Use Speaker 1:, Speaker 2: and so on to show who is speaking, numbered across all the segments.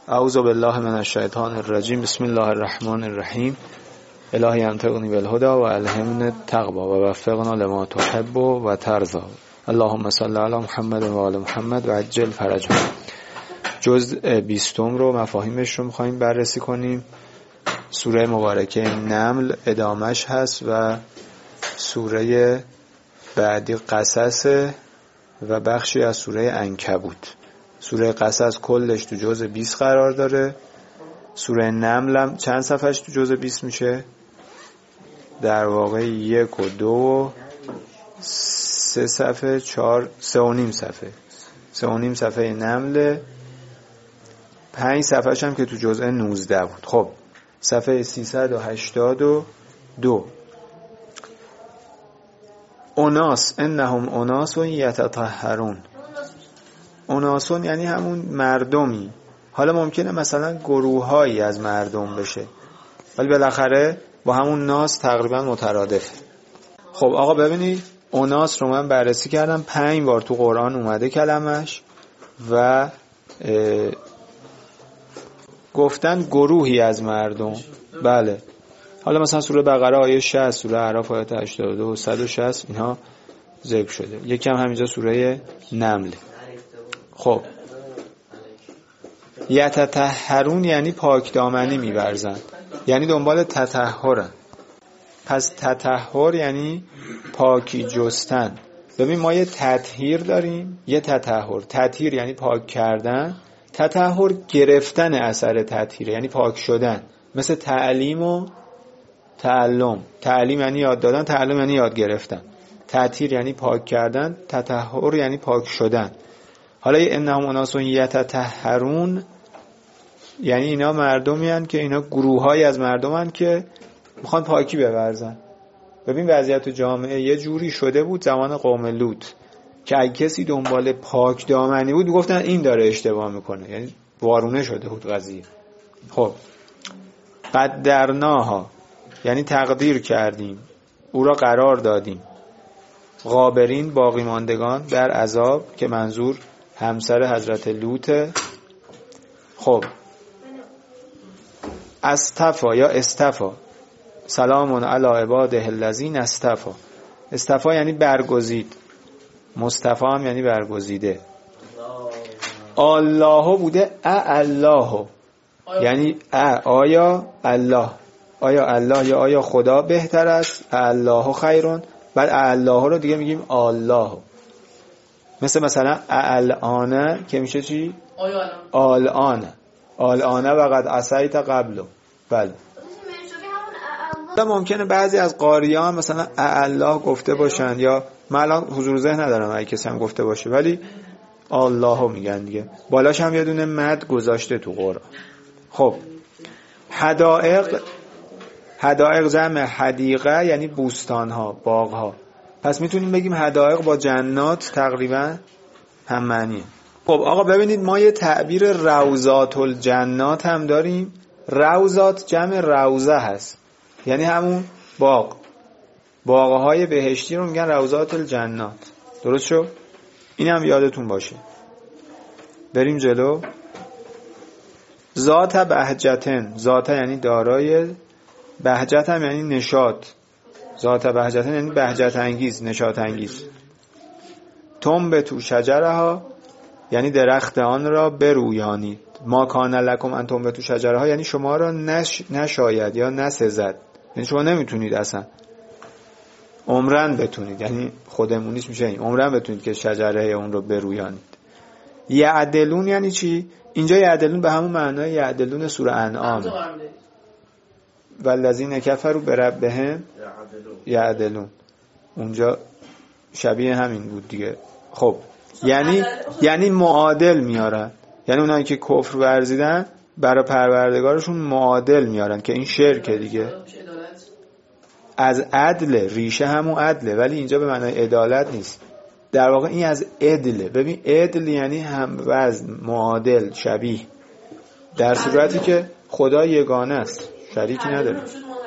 Speaker 1: اعوذ بالله من الشیطان الرجیم. بسم الله الرحمن الرحیم. الهی انطقنی بالهدی و الهمنی التقوی و وفقنا لما تحب و ترضی. اللهم صل علی محمد و آل محمد و عجل فرجهم. جزء 20 رو مفاهیمش رو می‌خوایم بررسی کنیم. سوره مبارکه نمل ادامش هست و سوره بعدی قصص و بخشی از سوره عنکبوت. سوره قصص کلش تو جزء 20 قرار داره. سوره نمل هم چند صفحش تو جزء 20 میشه؟ در واقع 1 و 2 و 3 صفحه 4 3.5 صفحه 3.5 صفحه نمل، 5 صفحش هم که تو جزء 19 بود. خب صفحه 382. اناس انهم اناس یتطهرون. اناسون یعنی همون مردمی. حالا ممکنه مثلا گروهایی از مردم بشه، ولی بالاخره با همون ناس تقریبا مترادفه. خب آقا ببینید، اناس رو من بررسی کردم، 5 بار تو قرآن اومده کلمش و گفتن گروهی از مردم. بله، حالا مثلا سوره بقره آیه 60، سوره اعراف آیه 82 و 160 اینها ذکر شده. یکم همینجا سوره نمل. خب یتطهرون یعنی پاک دامنی می‌ورزن، یعنی دنبال تطهرن. پس تطهر یعنی پاکی جستن. ببین ما یه تطهیر داریم، یه تطهر. تطهیر یعنی پاک کردن، تطهر گرفتن اثر تطهیر یعنی پاک شدن. مثل تعلیم و تعلم. تعلیم یعنی یاد دادن، تعلم یعنی یاد گرفتن. تطهیر یعنی پاک کردن، تطهر یعنی پاک شدن. حالا انهم اناس یتطهرون یعنی اینا مردمی هستند که اینا گروهایی از مردم هستند که میخوان پاکی بورزن. ببین وضعیت جامعه یه جوری شده بود زمان قوم لوط که اگه کسی دنبال پاک دامنی بود گفتن این داره اشتباه میکنه، یعنی وارونه شده بود قضیه. خب قدرناها یعنی تقدیر کردیم، او را قرار دادیم. غابرین باقی ماندگان در عذاب، که منظور همسر حضرت لوطه. خب استفا یا استفا، سلام علی عباده الذین استفا. استفا یعنی برگزید، مصطفی هم یعنی برگزیده. الله بوده الله، یعنی آیا الله، آیا الله یا آیا خدا بهتر است؟ الله خیرون. بعد الله رو دیگه میگیم الله. مثلا الان که میشه چی؟ الان و قد عصیت قبلو. بله، ممکنه بعضی از قاریان مثلا الله گفته باشن، یا من الان حضور ذهن ندارم اگه کسی هم گفته باشه، ولی الله میگن دیگه. بالاش هم یه دونه مد گذاشته تو قرآن. خب حدائق جمع حدیقه یعنی بوستان ها، باغ ها. پس میتونیم بگیم حدائق با جنات تقریبا هم معنیه. خب آقا ببینید، ما یه تعبیر روضات الجنات هم داریم. روضات جمع روضه هست، یعنی همون باغ‌های بهشتی رو میگن روضات الجنات. درست شد؟ این هم یادتون باشه. بریم جلو. ذات بهجتن، ذات یعنی دارای، بهجت هم یعنی نشاط. ذات بهجتن یعنی بهجت انگیز، نشاط انگیز. تنبتو شجرها یعنی درخت آن را برویانید. ما کان لکم ان تنبتو شجرها یعنی شما را نشاید یا نسزد، یعنی شما نمیتونید اصلا عمرن بتونید، یعنی خودمونیش میشه این عمرن بتونید که شجره اون رو برویانید. یعدلون یعنی چی؟ اینجا یعدلون به همون معنای یعدلون سوره انعام، والذین کفروا بربهم یعدلون، اونجا شبیه همین بود دیگه. خب یعنی معادل میارن، یعنی اونایی که کفر ورزیدن برای پروردگارشون معادل میارن، که این شرکه دیگه. از عدل، ریشه همون عدله، ولی اینجا به معنای عدالت نیست. در واقع این از عدله. ببین عدل یعنی هم وزن، معادل، شبیه، در صورتی که خدا یگانه است، شریکی نداره.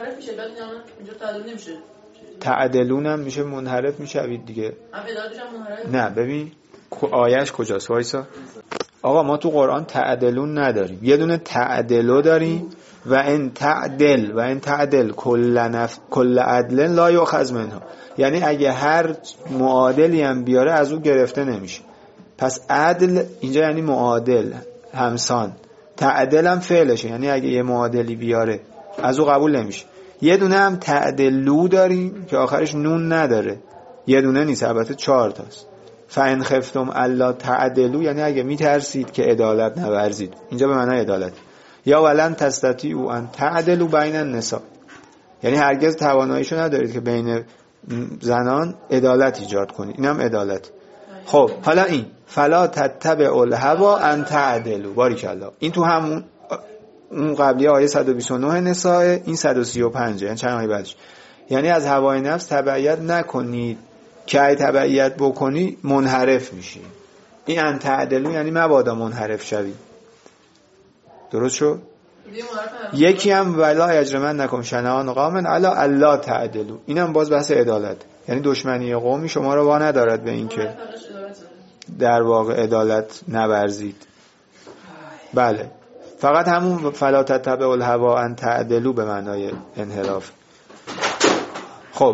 Speaker 1: تعدلون هم میشه منحرف میشوید دیگه. نه ببین آیش کجاست؟ وایسا. آقا ما تو قرآن تعدلون نداریم، یه دونه تعدلو داریم و ان تعدل کل عدل لا یؤخذ منها، یعنی اگه هر معادلی هم بیاره از اون گرفته نمیشه. پس عدل اینجا یعنی معادل، همسان. تعدل هم فعلشه، یعنی اگه یه معادلی بیاره از اون قبول نمیشه. یه دونه هم تعدلو داریم که آخرش نون نداره، یه دونه نیست، البته 4 تاست. فَإِنْ خِفْتُمْ أَلَّا تَعْدِلُوا، یعنی اگه میترسید که عدالت نورزید، اینجا به معنای عدالت. یا ولن تستطیعوا ان تعدلوا بین النساء، یعنی هرگز تواناییشو ندارید که بین زنان عدالت ایجاد کنید، اینم عدالت. خب حالا این فلا تتبعوا الهوى ان تعدلوا، باریکالله، این تو همون اون قبلی آیه 129 نساء، این 135، یعنی چند آیه بعدش. یعنی از هوای نفس تبعیت نکنید که اگه تبعیت بکنی منحرف میشی. این ان تعدلوا یعنی مبادا منحرف شوی. درست شد؟ یکی هم ولا یجرمنکم شنآن قوم علی الا تعدلوا، اینم باز بحث عدالت، یعنی دشمنی قومی شما رو وا ندارد به این که در واقع عدالت نورزید. بله، فقط همون فلا تتبعوا الهوى ان تعدلوا به معنای انحراف. خب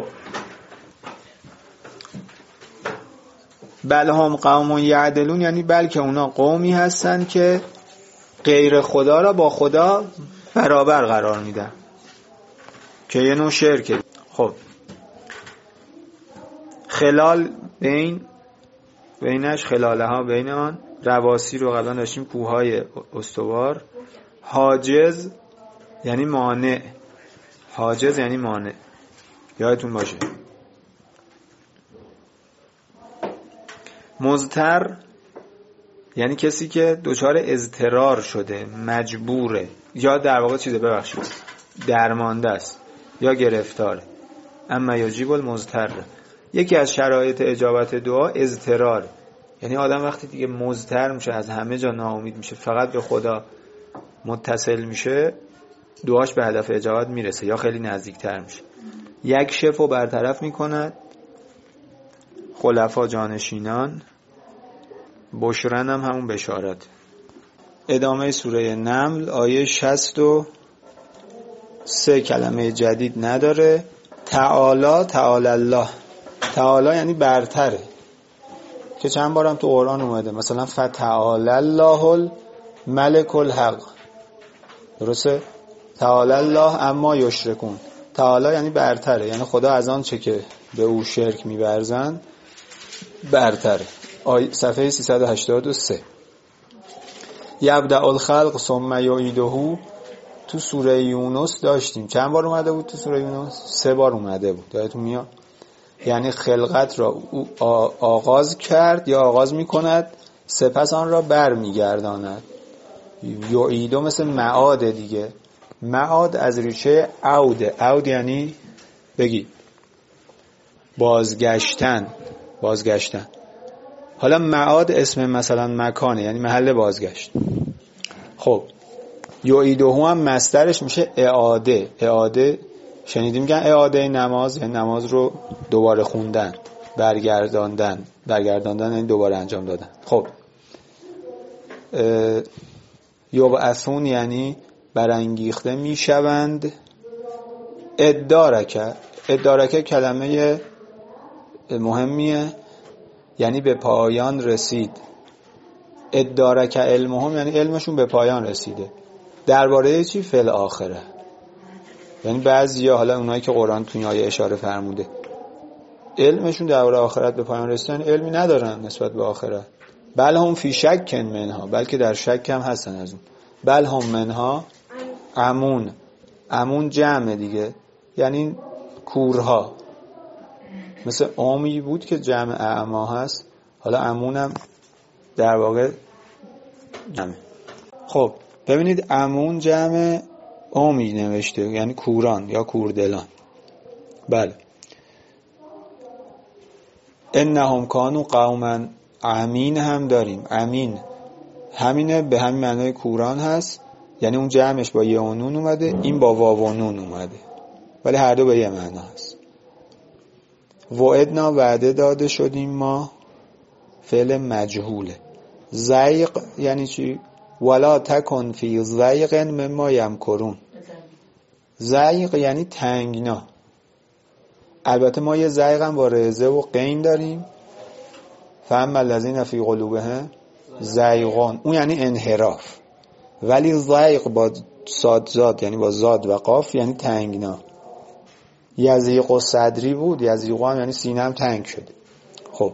Speaker 1: بل هم قوم یعدلون، یعنی بلکه اونا قومی هستن که غیر خدا را با خدا برابر قرار میدن، که یه نوع شرکه. خب خلال بینش خلاله ها بین آن، رواسی رو قبلا داشتیم، کوههای استوار. حاجز یعنی مانع، حاجز یعنی مانع، یادتون باشه. مضطر یعنی کسی که دچار اضطرار شده، مجبوره، یا در واقع چیزه، ببخشید، درمانده است یا گرفتاره. اما یجیب المضطر، یکی از شرایط اجابت دعا اضطرار، یعنی آدم وقتی دیگه مضطر میشه، از همه جا ناامید میشه، فقط به خدا متصل میشه، دعاش به هدف اجابت میرسه یا خیلی نزدیکتر میشه. یک شفو برطرف میکند، خلفا جانشینان، بشرن هم همون بشارت. ادامه سوره نمل آیه 63 کلمه جدید نداره. تعالی الله، تعالی یعنی برتره، که چند بارم تو قرآن اومده، مثلا فتعالی الله الملک الحق، درسته؟ تعالی الله اما یشرکون، تعالی یعنی برتره، یعنی خدا از آن چه که به او شرک می‌ورزند برتره. صفحه 383. یبدأ الخلق ثم یعیده، تو سوره یونس داشتیم. چند بار اومده بود تو سوره یونس؟ 3 بار اومده بود، یادتون میاد؟ یعنی خلقت را او آغاز کرد یا آغاز میکند، سپس آن را بر میگرداند. یعیده مثل معاد دیگه، معاد از ریشه عود یعنی بگی بازگشتن. حالا معاد اسم مثلا مکانه، یعنی محل بازگشت. خب یعیده هم مصدرش میشه اعاده. شنیدیم میگن اعاده نماز، یعنی نماز رو دوباره خوندن، برگرداندن یعنی دوباره انجام دادن. خب یبعثون یعنی برانگیخته میشوند. ادارکه کلمه مهمیه، یعنی به پایان رسید. ادارک علمهم یعنی علمشون به پایان رسیده. درباره چی؟ فل آخره، یعنی بعضیا، حالا اونایی که قرآن تو این آیه اشاره فرموده، علمشون درباره آخرت به پایان رسیدن، علمی ندارن نسبت به آخرت. بل هم فی شک منها، بلکه در شک هم هستن از اون. بل هم منها امون جمع دیگه، یعنی کورها، مثل عمی بود که جمع اعما هست، حالا امونم در واقع جمع. خب ببینید امون جمع عمی نوشته، یعنی کوران یا کوردلان. بله. انهم کانوا قوما امین هم داریم. امین همینه، به همین معنای کوران هست، یعنی اون جمعش با یه و نون اومده، این با واو و نون اومده، ولی هر دو به یه معنا هست. وعدنا وعده داده شدیم ما، فعل مجهوله. زیغ یعنی چی؟ ولا تکن فی زیغ مما یمکرون. زیغ یعنی تنگنا. البته ما یه زیغ هم با رزه و قین داریم، فاما الذین فی قلوبهم زیغون، اون یعنی انحراف. ولی زیغ با صاد زاد یعنی با زاد و قاف یعنی تنگنا. یزیغ و صدری بود، یزیغ هم یعنی سینم تنگ شده. خب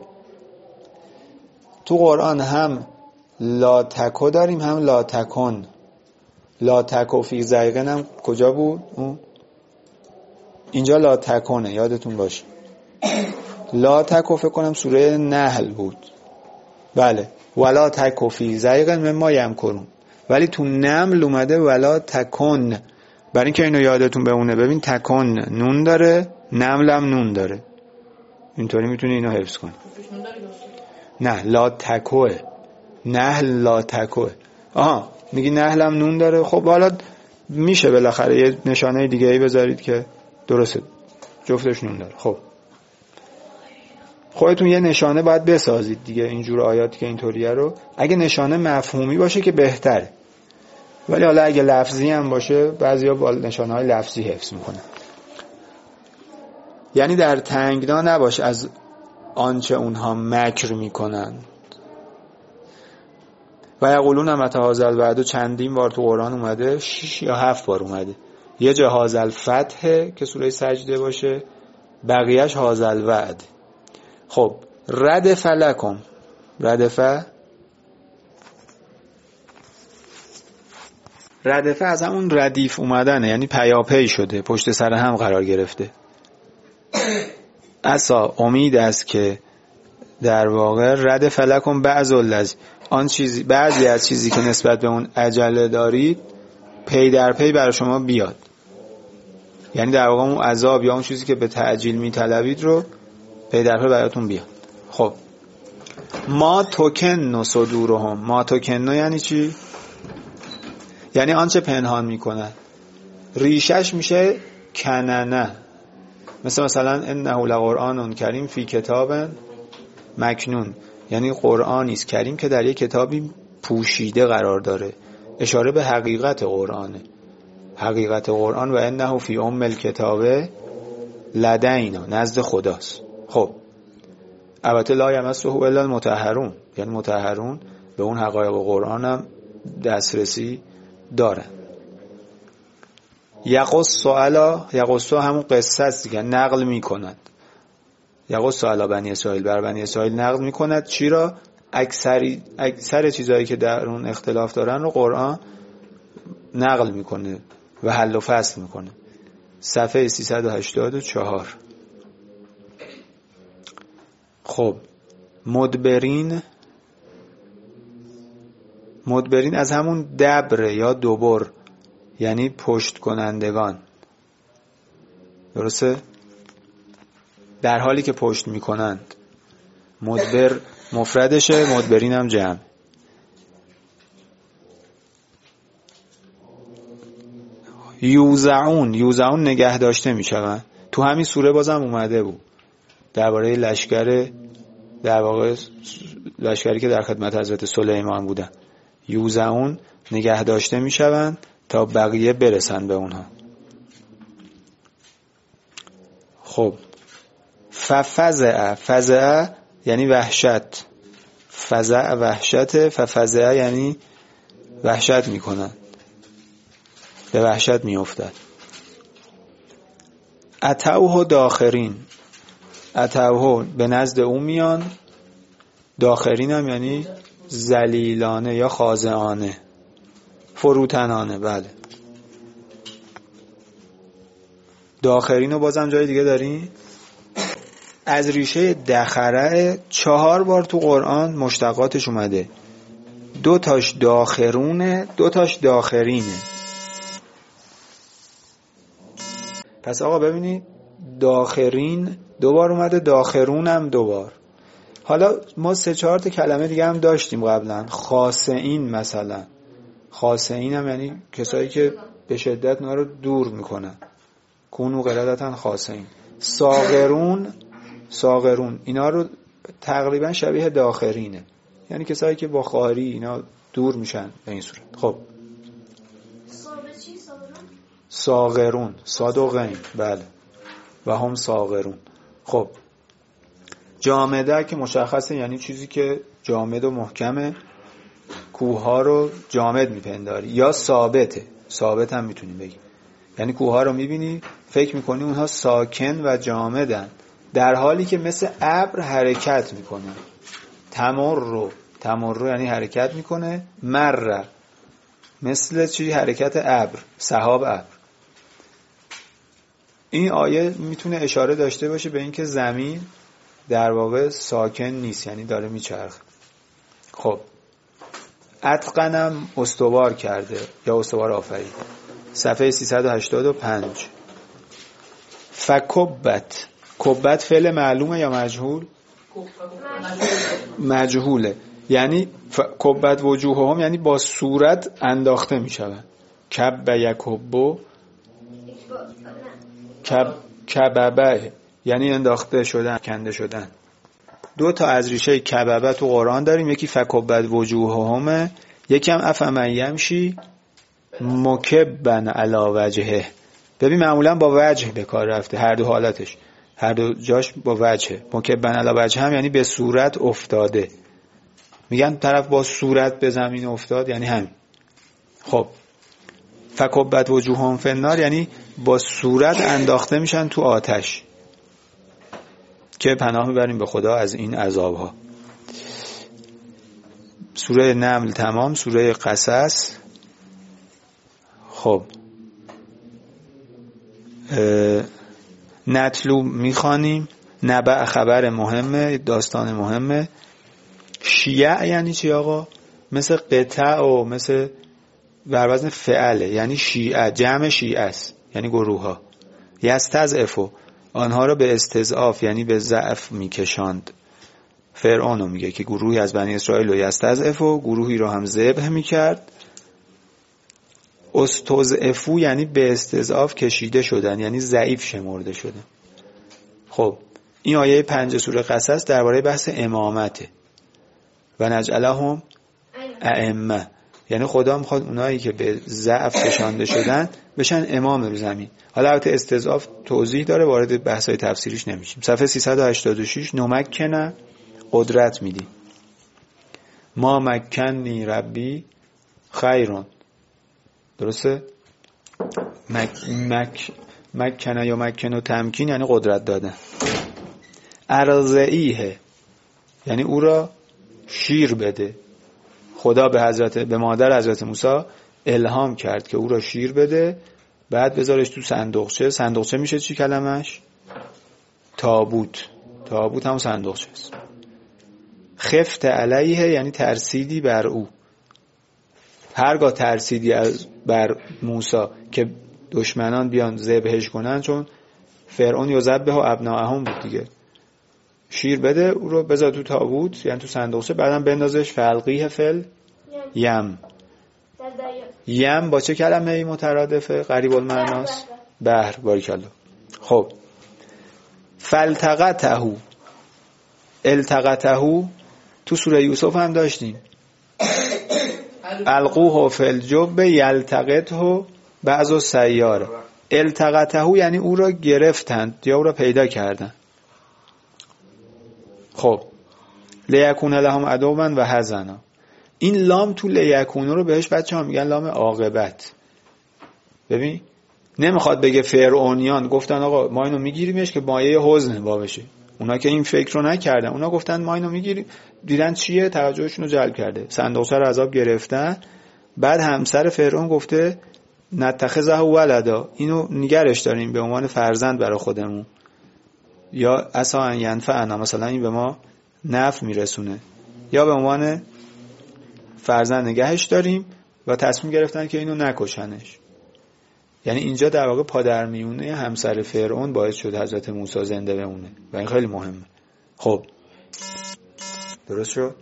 Speaker 1: تو قرآن هم لا تکو داریم هم لا تکن. لا تکو فی زیغن هم کجا بود؟ اون اینجا لا تکونه، یادتون باشه. لا تکو فکر کنم سوره نحل بود. بله، ولا تکو فی زیغن مما یمکرون. ولی تو نمل اومده ولا تکن، برای اینکه اینو یادتون بمونه. ببین تکن نون داره، نمل هم نون داره، اینطوری میتونی اینو حفظ کنی. نه لا تکوه، نحل لا تکوه. آها میگی نحل هم نون داره. خب حالا میشه بالاخره یه نشانه دیگه ای بذارید که درسته جفتش نون داره. خب خودتون یه نشانه باید بسازید دیگه، اینجور آیاتی که اینطوریه رو. اگه نشانه مفهومی باشه که بهتره، ولی حالا اگه لفظی هم باشه بعضیا با نشانه های لفظی حفظ میکنه. یعنی در تنگنا نباش از آنچه اونها مکر میکنند. و یقولون متی هذا الوعد، چندین بار تو قرآن اومده، 6 یا 7 بار اومده. یه جا هذا الفتح که سوره سجده باشه، بقیهش هذا الوعد. خب ردف لکم، ردفه از همون ردیف اومدنه، یعنی پیاپی شده، پشت سر هم قرار گرفته. عسا امید است که در واقع ردف لکم بعض الذی، آن چیزی، بعضی از چیزی که نسبت به اون عجله دارید پی در پی برای شما بیاد. یعنی در واقع اون عذاب یا اون چیزی که به تعجیل میطلبید رو پی در پی براتون بیاد. خب ما توکن صدورهم، ما توکن یعنی چی؟ یعنی آنچه پنهان میکنن. ریشش میشه کننه، مثلا انه لقرآن کریم فی کتاب مکنون، یعنی قرآنی است کریم که در یک کتابی پوشیده قرار داره. اشاره به حقیقت قرآنه، حقیقت قرآن. و انه فی ام الکتاب لدینا، نزد خداست. خب البته لا یمسه الا المطهرون، یعنی مطهرون به اون حقایق قرآن هم دسترسی دارن. یقص همون قصه است دیگه، نقل میکند. یقص علی بنی اسرائیل، بر بنی اسرائیل نقل میکند. چی را؟ اکثر چیزایی که در اون اختلاف دارن رو قرآن نقل میکنه و حل و فصل میکنه. صفحه 384. خب مدبرین از همون دبر یا دوبر، یعنی پشت کنندگان. درسته؟ در حالی که پشت میکنند. مدبر مفردشه، مدبرین هم جمع. یوزعون نگه داشته میشوند. تو همین سوره بازم اومده بود درباره لشکر، در واقع لشکری که در خدمت حضرت سلیمان بودن. یوزعون نگه داشته میشوند تا بقیه برسن به اونها. خب فزع یعنی وحشت، فزع وحشت، فزع یعنی وحشت میکنن، به وحشت میافتد. اتوه داخرین، اتوه به نزد اون میان، داخرین هم یعنی ذلیلانه یا خاضعانه، فروتنانه. بله داخرین رو بازم جای دیگه داریم. از ریشه دخره 4 بار تو قرآن مشتقاتش اومده. 2 تاش داخرونه، 2 تاش داخرینه. پس آقا ببینید داخرین 2 بار اومده، داخرون هم 2 بار. حالا ما 3-4 تا کلمه دیگه هم داشتیم قبلا. خاصین مثلا، خاصین هم یعنی کسایی که به شدت اونا رو دور میکنن. کونو قلدتن خاصین. ساغرون اینا رو تقریبا شبیه داخرینه، یعنی کسایی که با خواری اینا دور میشن به این صورت. خب صاغرون، صاد و غین، بله، و هم صاغرون. خب جامده که مشخصه یعنی چیزی که جامد و محکمه، کوه ها رو جامد میپنداری، یا ثابته، ثابت هم میتونیم بگیم، یعنی کوه ها رو میبینی فکر میکنی اونها ساکن و جامدن، در حالی که مثل ابر حرکت میکنن. تمر یعنی حرکت میکنه، مر مثل چی؟ حرکت ابر، سحاب ابر. این آیه میتونه اشاره داشته باشه به اینکه زمین در واقع ساکن نیست، یعنی داره میچرخه. خب اتقنم استوار کرده یا استوار آفرید، صفحه 385. فکبت، کبت فعل معلومه یا مجهول؟ مجهوله. یعنی کبت وجوههم یعنی با صورت انداخته میشوند. کب یکبو، کببه یعنی انداخته شدن، کنده شدن. دو تا از ریشه کببه تو قرآن داریم، یکی فکبت وجوههم، یکی هم افمن یمشی مکبن علی وجهه. ببین معمولا با وجه به کار رفته، هر دو حالتش، هر دو جاش با وجهه. مکبن علی وجه هم یعنی به صورت افتاده، میگن طرف با صورت به زمین افتاد، یعنی همین. خب فکبت وجوههم فی النار یعنی با صورت انداخته میشن تو آتش، که پناه میبریم به خدا از این عذابها. سوره نمل تمام. سوره قصص. خب نتلو میخوانیم، نبع خبر مهمه، داستان مهمه. شیع یعنی چی آقا؟ مثل قطع و مثل بر وزن فعله، یعنی شیعه، جمع شیعه است، یعنی گروه ها. یستضعفو، آنها را به استضعاف یعنی به ضعف میکشاند. فرعون میگه که گروهی از بنی اسرائیل رو یستضعفو، گروهی رو هم ذبح میکرد. استضعفو یعنی به استضعاف کشیده شدن، یعنی ضعیف شمرده شدن. خب این آیه 5 سوره قصص درباره بحث امامته. و نجعلهم ائمه، یعنی خدا میخواد اونایی که به ضعف کشانده شدن بشن امام رو زمین. حالا البته استضعاف توضیح داره، وارد بحث‌های تفسیریش نمیشیم. صفحه 386. نمکنه، قدرت میدی. ما مکنی ربی خیرون، درسته؟ مکنه یا مکن و تمکین یعنی قدرت دادن. ارضعیه یعنی او را شیر بده. خدا به مادر حضرت موسی الهام کرد که او را شیر بده، بعد بذارش تو صندوقچه. صندوقچه میشه چی کلمش؟ تابوت. تابوت هم صندوقچه است. خفت علیه یعنی ترسیدی بر او. هرگاه ترسیدی بر موسی که دشمنان بیان ذبحش کنن، چون فرعون یذبح ابناءهم بود دیگه، شیر بده او رو بذار تو تابوت یعنی تو صندوقچه، بعدم بندازش فلقیه فل یم. یم با چه کلمه ای مترادفه؟ قریب المعناست. بحر. باریکالله. خب فالتقطه، التقطه تو سوره یوسف هم داشتیم. القوه فی الجب یلتقطه بعض السیاره. التقطه یعنی او را گرفتند یا او را پیدا کردند. خب لیکون لهم عدوا و حزنا، این لام تو لیکون رو بهش بچه‌ها میگن لام عاقبت. ببین نمیخواد بگه فرعونیان گفتن آقا ما اینو میگیریمش که مایه حزن با بشه. اونا که این فکر رو نکردن، اونا گفتن ما اینو میگیریم، دیدن چیه توجهشون رو جلب کرده، صندوقچه رو عذاب گرفتن. بعد همسر فرعون گفته نتخذه ولدا، اینو نگرش داریم به عنوان فرزند برای خودمون، یا عسى ان ینفعنا، مثلا این به ما نفع میرسونه، یا به عنوان فرزند نگهش داریم، و تصمیم گرفتن که اینو نکشنش. یعنی اینجا در واقع پادرمیونه همسر فرعون باعث شد حضرت موسی زنده بمونه و این خیلی مهمه. خب درست شد؟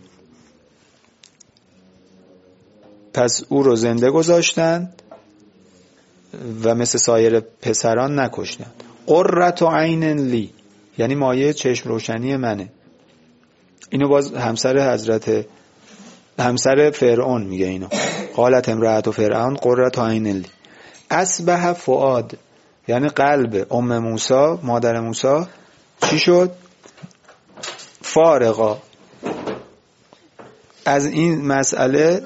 Speaker 1: پس او رو زنده گذاشتن و مثل سایر پسران نکشتن. قرة عین لی یعنی مایه چشم روشنی منه. اینو باز همسر حضرت همسر فرعون میگه اینو. قالت امرأة فرعون قرة عین لی اصبح فؤاد، یعنی قلب ام موسی مادر موسی چی شد؟ فارغا از این مسئله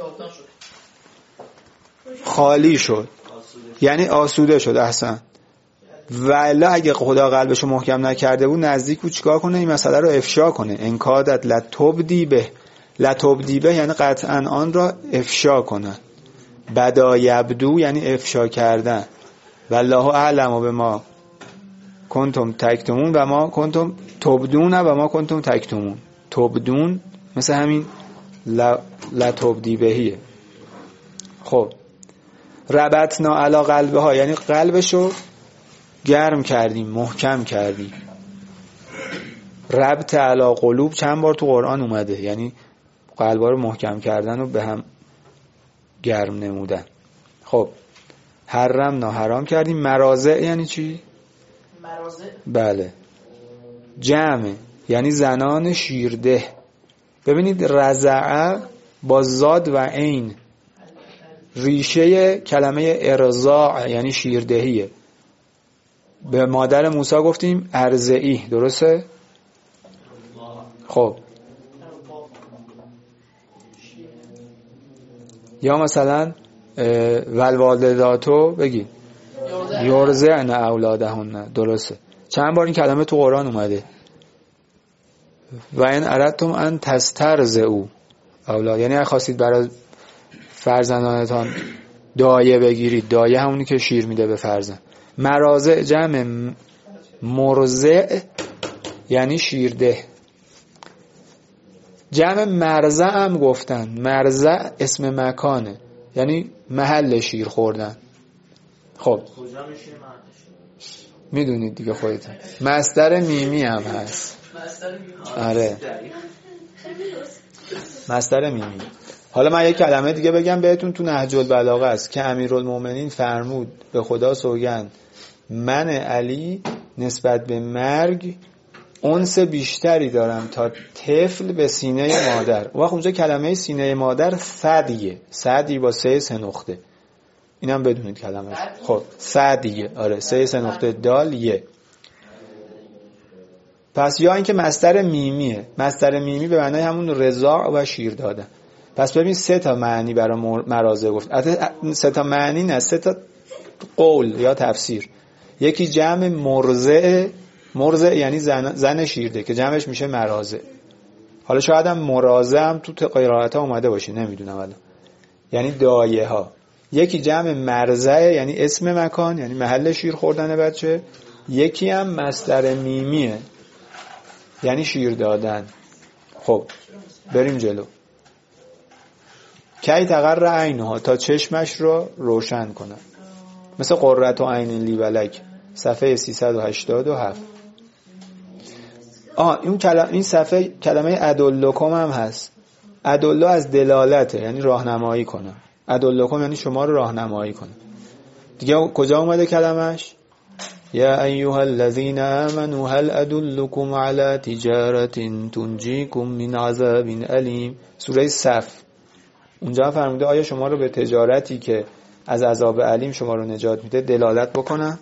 Speaker 1: خالی شد، یعنی آسوده شد. احسن. والا اگه خدا قلبشو محکم نکرده بود نزدیک بود چیکار کنه؟ این مسئله رو افشا کنه. انکادت لتبدی به، لتبدی به یعنی قطعا آن را افشا کنه. بدا یبدو یعنی افشا کردن. والله اعلم به ما کنتم تکتمون و ما کنتم تبدون و ما کنتم تکتمون. تبدون مثل همین لتبدی بهیه. خب ربطنا علی قلبها یعنی قلبشو گرم کردیم، محکم کردیم. ربط علی قلوب چند بار تو قرآن اومده، یعنی قلبا رو محکم کردن و به هم گرم نمودن. خب حرمنا حرام کردیم. مراضع یعنی چی؟
Speaker 2: مراضع
Speaker 1: بله جمع یعنی زنان شیرده. ببینید رضع با زاد و عین ریشه کلمه ارضاع یعنی شیردهیه. به مادر موسی گفتیم ارضعی، درسته؟ خب یا مثلا والوالداتو بگی یرضعن اولادهن، درسته؟ چند بار این کلمه تو قرآن اومده. و این اردتم ان تسترضعوا اولاد، یعنی اگه خواستید برای فرزندانتان دایه بگیرید. دایه همونی که شیر میده به فرزند. مراضع جمع مرضع یعنی شیرده. جمع مرضع هم گفتن. مرضع اسم مکانه یعنی محل شیر خوردن. خب میدونید دیگه خودتون. مصدر میمی هم هست. آره مصدر میمی. حالا من یک کلمه دیگه بگم بهتون. تو نهج البلاغه است که امیرالمومنین فرمود به خدا سوگند من علی نسبت به مرگ انس بیشتری دارم تا طفل به سینه مادر. وقت اونجا کلمه سینه مادر ثدیه. ثدی با سه نقطه. اینم بدونید کلمه‌اش. خب ثدیه. آره سه نقطه دال یه. پس یا اینکه مصدر میمیه. مصدر میمی به معنای همون رضاع و شیر دادن. پس ببین سه تا معنی برای مراضع گفت. سه تا معنی نه، سه تا قول یا تفسیر. یکی جمع مرضع. مرضع یعنی زن شیرده که جمعش میشه مراضع. حالا شاید هم مراضع هم تو قرائت ها اومده باشه، نمیدونم الان. یعنی دایه ها. یکی جمع مرضع یعنی اسم مکان یعنی محل شیر خوردن بچه. یکی هم مصدر میمیه یعنی شیر دادن. خب بریم جلو. کی تقر عینها تا چشمش رو روشن کنه. مثل قرة عین لی و لک صفحه 387. این صفحه کلمه ادلکم هم هست. ادلو از دلالته یعنی راهنمایی کنه. ادلکم یعنی شما رو راهنمایی کنه. دیگه کجا اومده کلمش؟ یا ایها الذین آمنوا هل ادلکم علی تجارة تنجیکم من عذاب الیم. سوره صف. اونجا فرموده آیا شما رو به تجارتی که از عذاب الیم شما رو نجات میده دلالت بکنم؟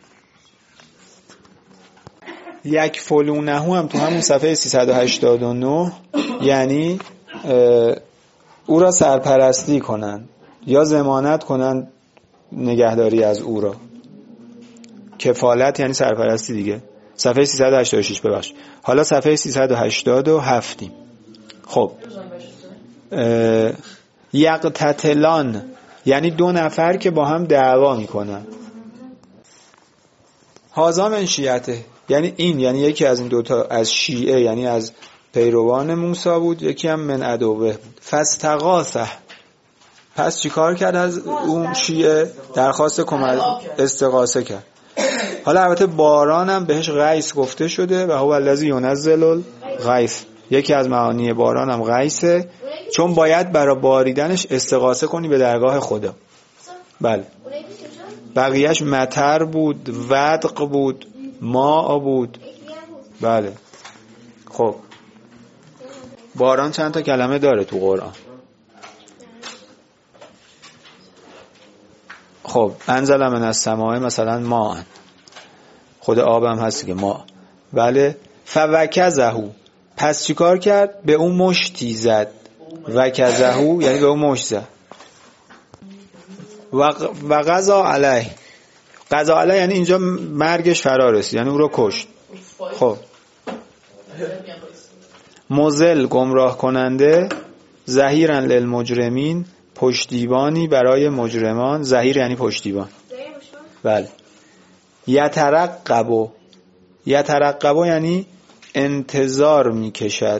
Speaker 1: یک فلونه هم تو همون صفحه 389 یعنی او را سرپرستی کنن یا ضمانت کنن نگهداری از او را. کفالت یعنی سرپرستی دیگه. صفحه 386 ببخش. حالا صفحه 387. خب یقتتلان یعنی دو نفر که با هم دعوا میکنن. هازا من شیعته یعنی این، یعنی یکی از این دوتا از شیعه یعنی از پیروان موسی بود، یکی هم من عدوه بود. فاستغاثه پس چی کار کرد؟ از اون شیعه درخواست کمک استغاثه کرد. حالا البته باران هم بهش غیث گفته شده و هو الذی ینزل الغیث. یکی از معانی باران هم غیثه، چون باید برای باریدنش استغاثه کنی به درگاه خدا. بله بقیهش مطر بود، ودق بود، ماء بود. بله خب باران چند تا کلمه داره تو قرآن. خب انزل من السماء مثلا ماء، خود آبم هست که ما. بله. فوکزهو، پس چیکار کرد؟ به اون مشتی زد. وکزهو یعنی به اون مشت زد. و قضا علیه، قضا علیه یعنی اینجا مرگش فرا رسید، یعنی او رو کشت. خب مضل گمراه کننده، ظهیرا للمجرمین پشتیبانی برای مجرمان. ظهیر یعنی پشتیبان. بله. یترقبو، یترقبو یعنی انتظار میکشد،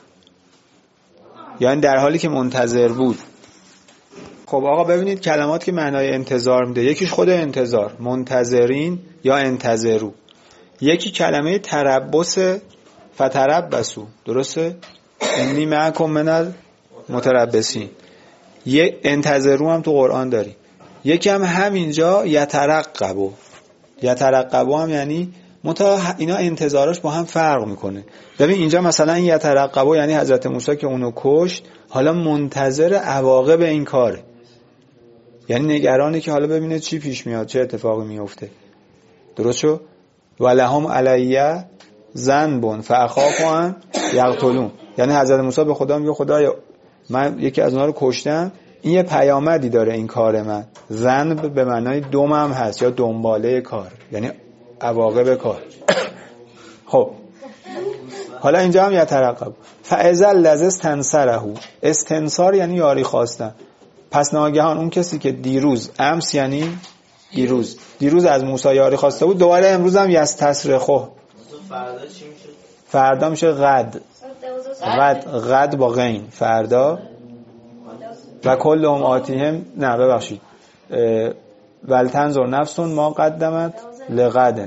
Speaker 1: یعنی در حالی که منتظر بود. خب آقا ببینید کلمات که معنای انتظار میده، یکیش خود انتظار، منتظرین یا انتظرو. یکی کلمه تربص، فتربصوا، درسته؟ انی معکم من المتربصین. یه انتظرو هم تو قرآن داری. یکی هم همینجا یترقبو. یترقبو هم یعنی اینا انتظاراش با هم فرق میکنه. ببین اینجا مثلا این یترقبو یعنی حضرت موسی که اونو کشت حالا منتظر عواقب این کاره، یعنی نگرانه که حالا ببینه چی پیش میاد، چه اتفاقی میفته. درست شو؟ ولهم علیه ذنب فاخاف ان یقتلون، یعنی حضرت موسی به خدا میگه خدایا من یکی از اونها رو کشتم، این یه پیامدی داره این کار من. ذنب به معنای دومم هست یا دنباله کار، یعنی عواقب کار. خب حالا اینجا هم یترقب. فاذا الذی استنصره، استنصار یعنی یاری خواستن. پس ناگهان اون کسی که دیروز، امس یعنی دیروز از موسی یاری خواسته بود، دوباره امروز هم یستصرخو.
Speaker 2: فردا چی میشه؟
Speaker 1: فردا میشه غد. غد با غین، فردا. و کلهم آتیهم، نه ببخشید، ولتنظر نفس ما قدمت لغد.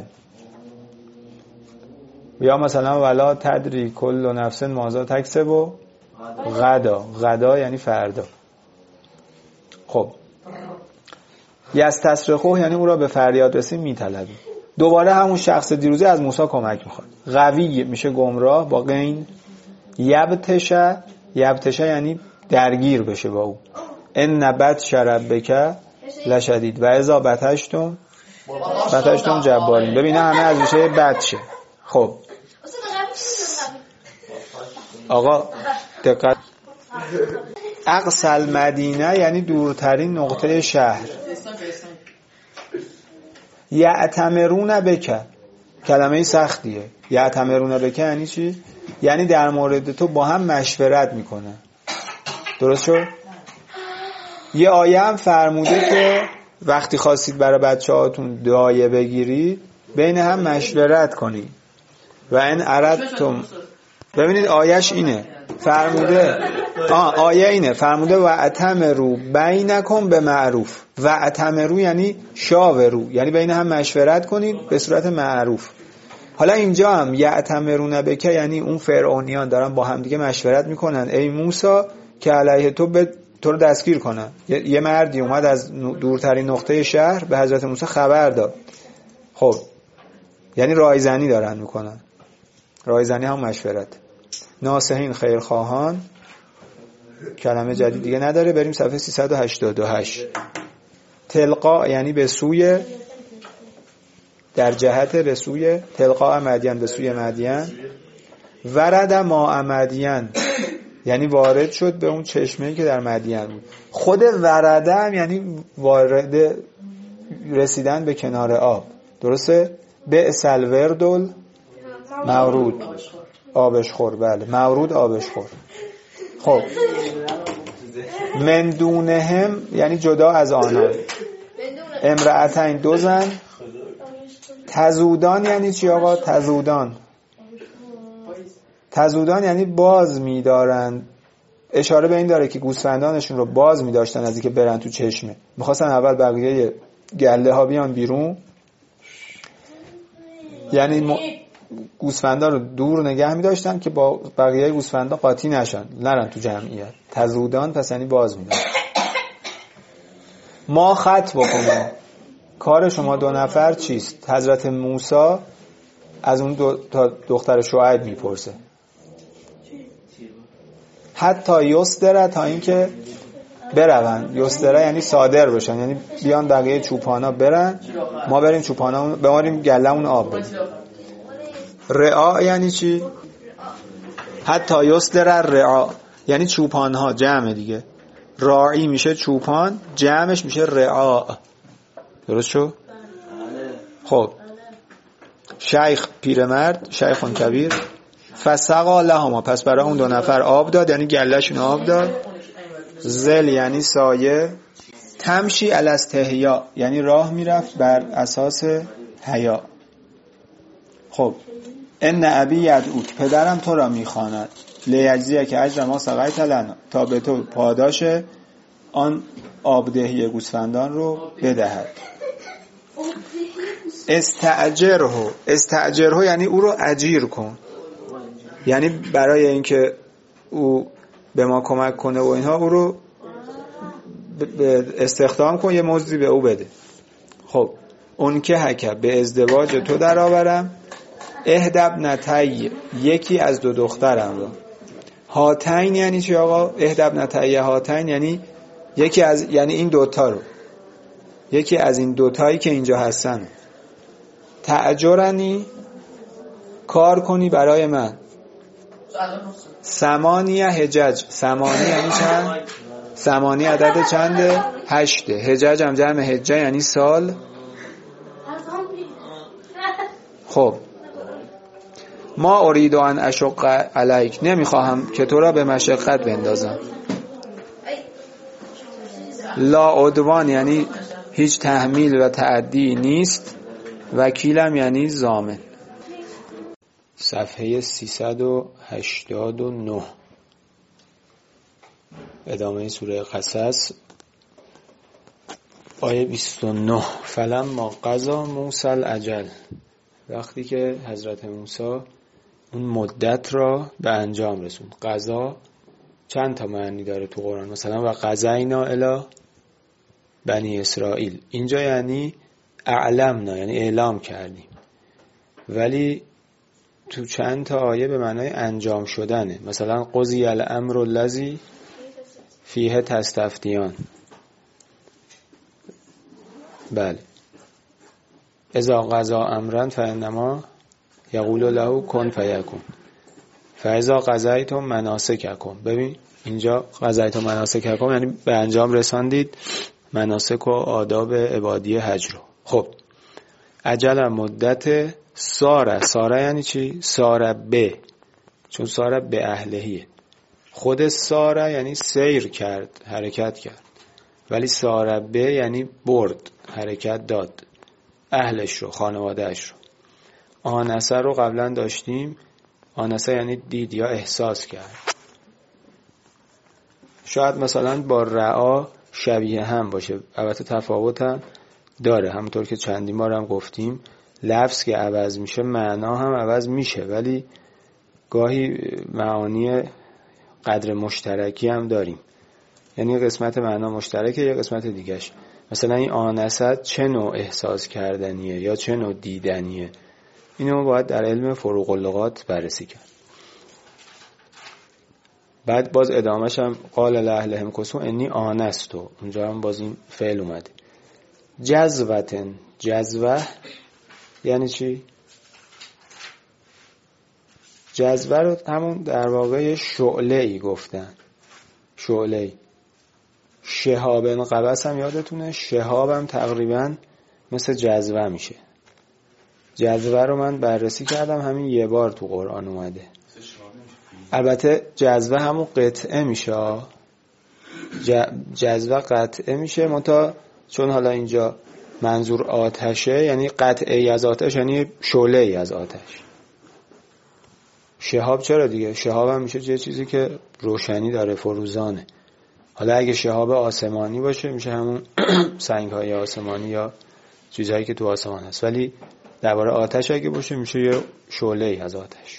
Speaker 1: یا مثلا ولا تدری کل نفس ماذا تکسب غدا یعنی فردا. خب یستصرخو یعنی او را به فریاد رسی میطلبی. دوباره همون شخص دیروزی از موسی کمک میخواد. غوی میشه گمراه با غین. یبتشه یعنی درگیر بشه با او. ان بطش ربک لشدید و اذا بطشتم جبارین. ببینه همه از میشه بطشه. خب آقا دقت. اقصی المدینه یعنی دورترین نقطه شهر. یعتمرون بک، کلمه سختیه. یعتمرون بک یعنی چی؟ یعنی در مورد تو با هم مشورت میکنن. درست شد؟ یه آیه هم فرموده که وقتی خواستید برای بچه‌هاتون دایه بگیرید بین هم مشورت کنید. و ان اردتم، ببینید آیهش اینه فرموده، آیه اینه فرموده و اتمرو بینکم به معروف. و اتمرو یعنی شاورو، یعنی بین هم مشورت کنید به صورت معروف. حالا اینجا هم یعتمرون بک یعنی اون فرعونیان دارن با هم دیگه مشورت میکنن ای موسی که علیه تو رو دستگیر کنن. یه مردی اومد از دورترین نقطه شهر به حضرت موسی خبر داد. خب یعنی رایزنی دارن میکنن. رایزنی هم مشورت. ناصحین خیرخواهان، کلمه جدید دیگه نداره. بریم صفحه 388. تلقا یعنی به سوی، در جهت به سوی. تلقا مدین به سوی مدین. ورد ما مدین یعنی وارد شد به اون چشمه‌ای که در مدین بود. خود ورده هم یعنی وارد، رسیدن به کنار آب. درسته؟ بئس الوردل مورود، آبشخور. بله مورود آبشخور. خب من دونهم یعنی جدا از آنان. امرأتین دو زن. تزودان یعنی چی آقا؟ تزودان یعنی باز می‌دارند. اشاره به این داره که گوسفندانشون رو باز می‌داشتن از اینکه برن تو چشمه. می‌خواستن اول بقیه گله ها بیان بیرون، یعنی گوسفندا رو دور نگه می‌داشتن که با بقیه گوسفندا قاطی نشن، نرن تو جمعیت. تزودان پس یعنی باز می‌داشتن. ما خط بکنه، کار شما دو نفر چیست؟ حضرت موسی از اون دختر شعیب میپرسه. حتی یصدره، تا اینکه برون. یسدره یعنی صادر بشن، یعنی بیان بقیه چوپانا برن، ما بریم چوپانا بماریم گلمون آب بدیم. رعا یعنی چی؟ حتی یسدره رعا یعنی چوپانها جمع دیگه. راعی میشه چوپان، جمعش میشه رعا. درست شو؟ خب شیخ پیرمرد، شیخون کبیر، فسقا لهما پس برای اون 2 نفر آب داد، یعنی گلهشون آب داد. زل یعنی سایه. تمشی علی استحیا یعنی راه میرفت بر اساس حیا. خب ان ابی یدعوک پدرم تو را میخواند، لیجزیه که اجر ما سقیت لنا تا به تو پاداش آن آبدهی گوسفندان رو بدهد. استأجره یعنی او رو اجیر کن، یعنی برای اینکه او به ما کمک کنه و اینها او رو استخدام کن، یه مزدی به او بده. خب اون که حکم به ازدواج تو در آورم، اهدب نتایی یکی از 2 دخترم رو. هاتین یعنی چی آقا؟ اهدب نتایی هاتین یعنی یکی از، یعنی این 2 تا رو، یکی از این 2 تایی که اینجا هستن. تأجرنی کار کنی برای من. 8 حجج. 8 یعنی چند؟ 8 عدد چنده؟ 8. حجج هم جمع حجه یعنی سال. خب ما اريد ان اشق علیک نمیخواهم که تو را به مشقت بندازم. لا عدوان یعنی هیچ تحمیل و تعدی نیست. وکیلم یعنی ضامن. صفحه 389 ادامه سوره قصص آیه 29. فلما قضا موسی الاجل وقتی که حضرت موسی اون مدت را به انجام رسوند. قضا چند تا معنی داره تو قرآن، مثلا و قضینا الی بنی اسرائیل، اینجا یعنی اعلمنا یعنی اعلام کردیم، ولی تو چند تا آیه به معنای انجام شدنه. مثلا قضی الامر الذی فیه تستفتیان. بله اذا قضا امرا فانما یقول له کن فیکون فاذا قضیتم مناسککم. ببین اینجا قضیتم مناسککم یعنی به انجام رساندید مناسک و آداب عبادی حج رو. خب اجل مدت ساره یعنی چی؟ ساره به، چون ساره به اهلهیه. خود ساره یعنی سیر کرد، حرکت کرد، ولی ساره به یعنی برد، حرکت داد، اهلش رو، خانوادهش رو. آنسه رو قبلا داشتیم. آنسه یعنی دید یا احساس کرد. شاید مثلا با رعا شبیه هم باشه، البته تفاوت هم داره، همونطور که چندین بار هم گفتیم لفظ که عوض میشه معنا هم عوض میشه، ولی گاهی معانی قدر مشترکی هم داریم، یعنی قسمت معنا مشترکه یا قسمت دیگهش. مثلا این آنست چه نوع احساس کردنیه یا چه نوع دیدنیه، اینو باید در علم فروق اللغات بررسی کرد. بعد باز ادامهش هم قال لأهلهم کثوا انی آنستو، اونجا هم باز این فعل اومده. جذوتن، جذوه یعنی چی؟ جذوه رو همون در واقع شعله ای گفتن، شعله ای. شهاب قبس هم یادتونه، شهاب هم تقریبا مثل جذوه میشه. جذوه رو من بررسی کردم، همین یه بار تو قرآن اومده. البته جذوه همون قطعه میشه، جذوه قطعه میشه، منتها چون حالا اینجا منظور آتشه یعنی قطعه ای از آتش، یعنی شعله ای از آتش. شهاب چرا دیگه؟ شهاب هم میشه یه چیزی که روشنی داره، فروزانه. حالا اگه شهاب آسمانی باشه میشه همون سنگ های آسمانی یا چیزهایی که تو آسمان هست، ولی درباره آتش اگه باشه میشه یه شعله ای از آتش.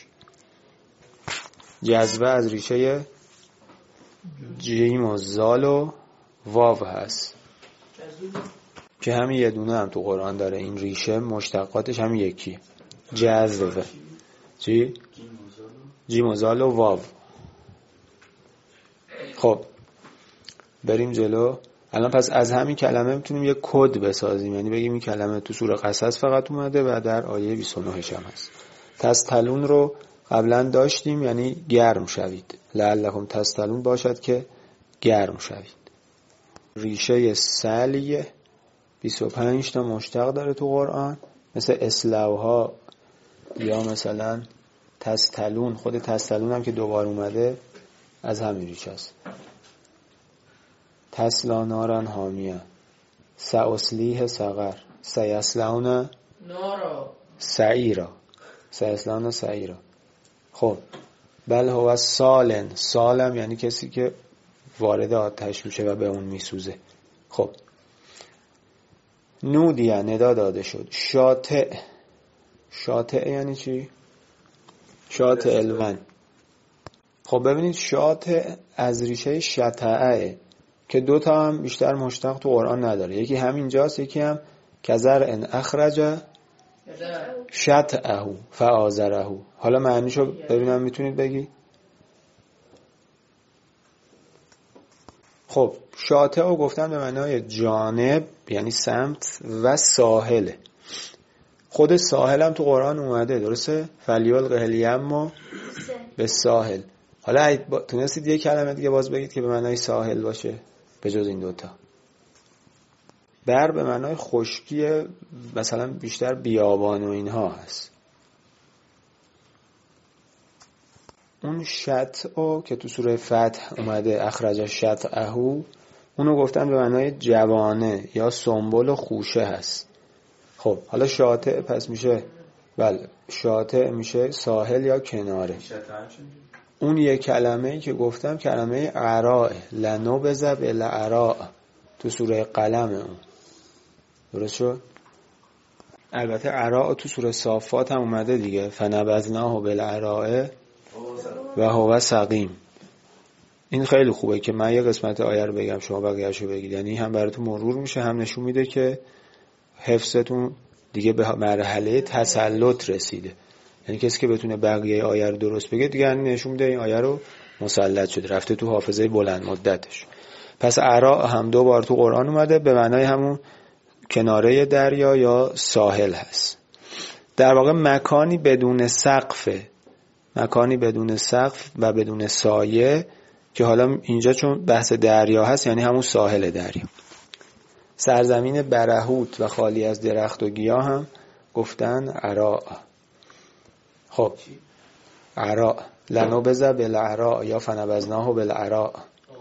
Speaker 1: جذبه از ریشه جیم و زال و واو هست که همین یه دونه هم تو قرآن داره. این ریشه مشتقاتش هم یکی، جذبه. چی؟ جیم و زال و واو. خب بریم جلو. الان پس از همین کلمه میتونیم یه کد بسازیم، یعنی بگیم این کلمه تو سوره قصص فقط اومده و در آیه 29 هم هست. تستلون رو قبلا داشتیم، یعنی گرم شوید. لعلکم تستلون باشد که گرم شوید. ریشه سلیه 25 تا مشتق داره تو قرآن، مثل اسلوها یا مثلا تستلون. خود تستلون هم که دوبار اومده از همین ریشه است. تسلا نارن حامیه، سأصلیه سقر، سیسلون
Speaker 2: نارا
Speaker 1: سعیرا، سیسلون سعیرا. خب بل هو سالن، سالم یعنی کسی که وارد آتش میشه و به اون میسوزه. خب نودیه ندا داده شد. شاطع، شاطع یعنی چی؟ شاطع الون. خب ببینید شاطع از ریشه شطعه که دوتا هم بیشتر مشتق تو قرآن نداره، یکی همینجاست، یکی هم کزر ان اخرج شطعه فآزره. حالا معنیشو ببینم میتونید بگی؟ خب شاطع رو گفتن به معنای جانب یعنی سمت و ساحل. خود ساحل هم تو قرآن اومده، درسته؟ فلیلقه الیم به ساحل. حالا تونستید یک کلمه دیگه باز بگید که به معنای ساحل باشه به جز این دوتا؟ بر به معنای خشکی، مثلا بیشتر بیابان و اینها هست. اون شطع که تو سوره فتح اومده اخرج شطعه، اونو گفتن به معنای جوانه یا سنبل و خوشه هست. خب حالا شاطع پس میشه، بله شاطع میشه ساحل یا کناره. اون یک کلمه‌ای که گفتم کلمه عراء، لنبذ بالعراء تو سوره قلم اون، درست شد؟ البته عراء تو سوره صافات هم اومده دیگه، فنبذناه بالعراء و هو سقیم. این خیلی خوبه که من یه قسمت آیه رو بگم شما بقیه‌اشو بگید، یعنی هم براتون مرور میشه هم نشون میده که حفظتون دیگه به مرحله تسلط رسیده. یعنی کسی که بتونه بقیه آیه رو درست بگه دیگه یعنی نشون میده این آیه رو مسلط شده، رفته تو حافظه بلند مدتش. پس عراء هم دو بار تو قرآن اومده به معنای همون کناره دریا یا ساحل هست. در واقع مکانی بدون سقفه، مکانی بدون سقف و بدون سایه، که حالا اینجا چون بحث دریا هست یعنی همون ساحل دریا. سرزمین برهوت و خالی از درخت و گیاه هم گفتن عراء. خب عراء لنبذ بالعراء یا فنبذناه بالعراء.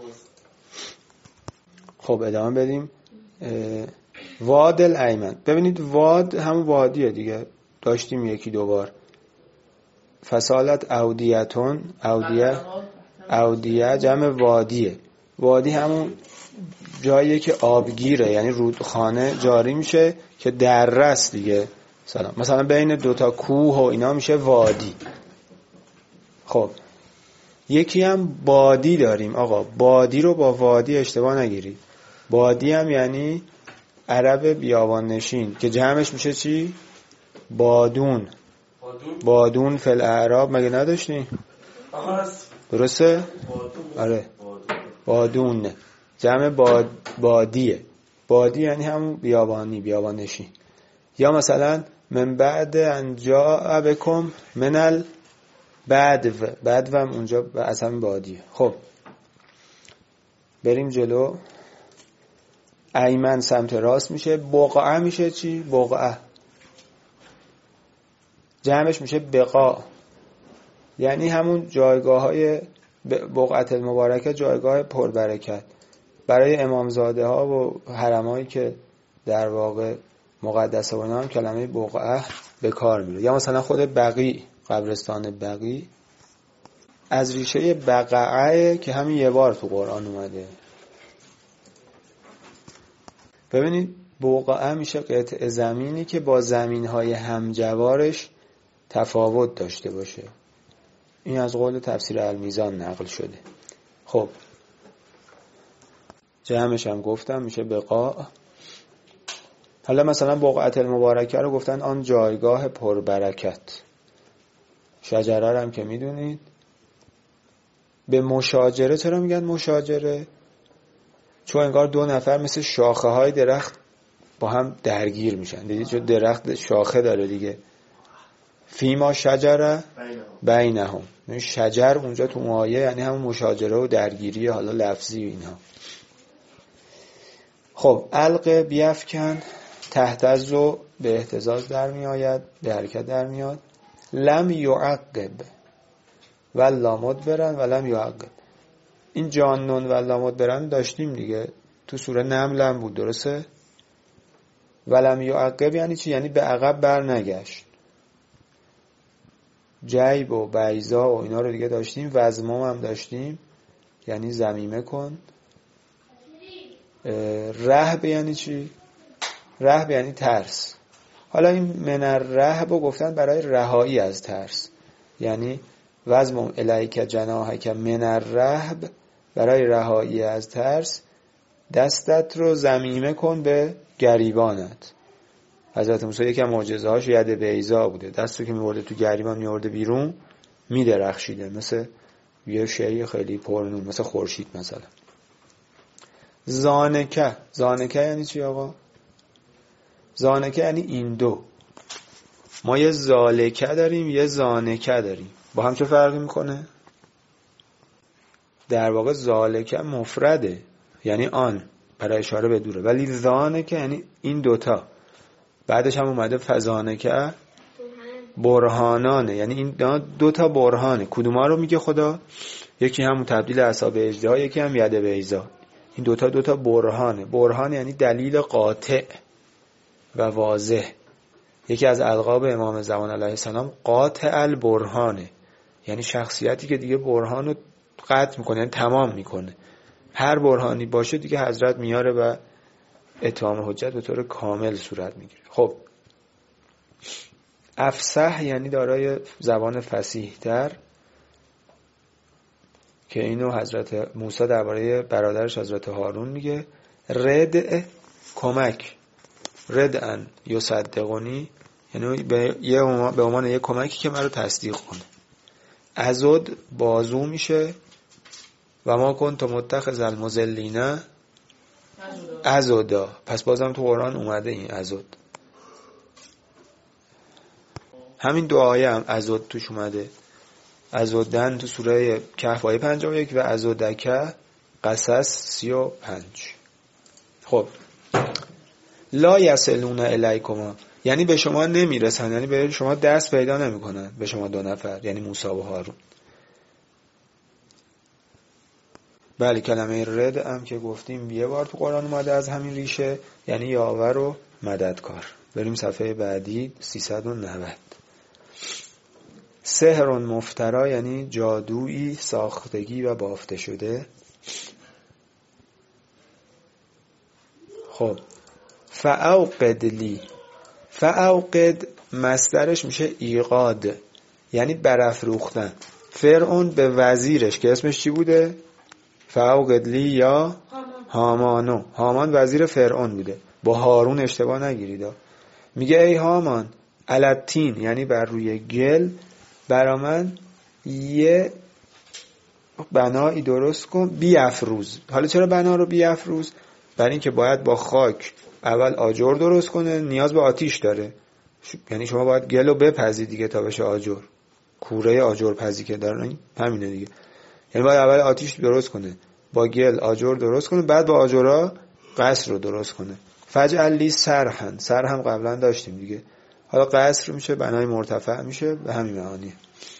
Speaker 1: خب ادامه بدیم. واد الایمن، ببینید واد همون وادیه دیگه، داشتیم یکی دوبار. فسالت اودیتون، اودیه جمع وادیه. وادی همون جاییه که آبگیره، یعنی رودخانه جاری میشه که دره است دیگه. مثلا بین دوتا کوه و اینا میشه وادی. خب یکی هم بادی داریم آقا، بادی رو با وادی اشتباه نگیرید. بادی هم یعنی عرب بیابان نشین که جمعش میشه چی؟ بادون. بادون فی الاعراب مگه نداشتیم؟ درسته؟ آره بادون جمع بادیه. بادی یعنی همون بیابانی، بیابان نشین. یا مثلا من بعد ان جاء بکم من البدو، بدو هم اونجا از همین بادیه. خب بریم جلو. ایمن سمت راست میشه. بقعه میشه چی؟ بقعه جمعش میشه بقاع، یعنی همون جایگاه های بقعت المبارکه، جایگاه پربرکت. برای امامزاده ها و حرمایی که در واقع مقدسه و اینا هم کلمه بقعه به کار میره. یا مثلا خود بقیع، قبرستان بقیع از ریشه بقعه که همین یه بار تو قرآن اومده. ببینید بقعه میشه قطع زمینی که با زمینهای همجوارش تفاوت داشته باشه. این از قول تفسیر المیزان نقل شده. خب جمعش هم گفتم میشه بقاع. حالا مثلا بقعت المبارکه رو گفتن آن جایگاه پربرکت. شجره هم که میدونید. به مشاجره چرا میگن مشاجره؟ چون انگار دو نفر مثل شاخه های درخت با هم درگیر میشن. دیدید چون درخت شاخه داره دیگه. فیما شجره بینهم، شجر اونجا تو آیه یعنی همون مشاجره و درگیری حالا لفظی و اینها. خب القه بیفکن، تهتز رو به اهتزاز در می آید، به حرکت در میاد. لم یعقب و لامد برن و لم یعقب. این جانون و لامد برن داشتیم دیگه تو سوره نمل هم بود، درسته؟ و لم یعقب یعنی چی؟ یعنی به عقب بر نگشت. جیب و بیضا و اینا رو دیگه داشتیم. وزمام هم داشتیم یعنی ضمیمه کن. رهب یعنی چی؟ رهب یعنی ترس. حالا این من الرهب رو گفتن برای رهایی از ترس، یعنی وزمم الیک جناحک من الرهب، برای رهایی از ترس دستت رو ضمیمه کن به گریبانت. حضرت موسی یکی از معجزه‌هاش ید بیضا بوده، دستو که می‌برده تو گریبان می‌آورده بیرون می‌درخشیده، مثل یه شی خیلی پرنور، مثل خورشید مثلا. زانکه، زانکه یعنی چی آقا؟ زانکه یعنی این دو. ما یه زالکه داریم یه زانکه داریم، با هم چه فرقی میکنه؟ در واقع زالکه مفرده یعنی آن، برای اشاره به دوره، ولی زانکه یعنی این دوتا. بعدش هم اومده فزانکه برهانانه، یعنی این دوتا برهانه. کدوما رو میگه خدا؟ یکی همون تبدیل اعصاب اژدها، یکی هم ید بیضا. این دوتا برهانه. برهان یعنی دلیل قاطع و واضح. یکی از القاب امام زمان علیه السلام قاطع البرهانه، یعنی شخصیتی که دیگه برهان رو قطع میکنه، یعنی تمام میکنه. هر برهانی باشه دیگه حضرت میاره و اتمام حجت به طور کامل صورت میگیره. خب افصح یعنی دارای زبان فصیح تر، که اینو حضرت موسی درباره برادرش حضرت هارون میگه. رد کمک، ردن یصدقونی یعنی به عنوان یه کمکی که من رو تصدیق کنه. ازد بازو میشه. و ما کنت متخذ المضلین ازدا، پس بازم تو قرآن اومده این ازد. همین دعایه هم ازد توش اومده. ازدن تو سوره کهف آیه 51 و ازدک قصص 35. خب لا یصلون الیکما یعنی به شما نمیرسن، یعنی به شما دست پیدا نمیکنن، به شما دو نفر یعنی موسی و هارون. بله کلمه رد هم که گفتیم یه بار تو قرآن اومده از همین ریشه، یعنی یاور و مددکار. بریم صفحه بعدی 390. سحر مفترا یعنی جادویی ساختگی و بافته شده. خب فاوقد لی، فاوقد مصدرش میشه ایقاد یعنی برافروختن. فرعون به وزیرش که اسمش چی بوده؟ فاوقد لی یا هامانو. هامان وزیر فرعون بوده، با هارون اشتباه نگیرید. میگه ای هامان الاتین یعنی بر روی گل برا من یه بنایی درست کن بیافروز. حالا چرا بنا رو بیافروز؟ برای اینکه باید با خاک اول آجر درست کنه، نیاز به آتیش داره. یعنی شما باید گل رو بپزی دیگه تا بشه آجر. کوره آجر پزی که دارن همینه دیگه. یعنی باید اول آتیش درست کنه، با گل آجر درست کنه، بعد با آجرها قصر رو درست کنه. فجعل لی سرحن، سرهم قبلا داشتیم دیگه. حالا قصر میشه بنای مرتفع میشه، به همین معانی.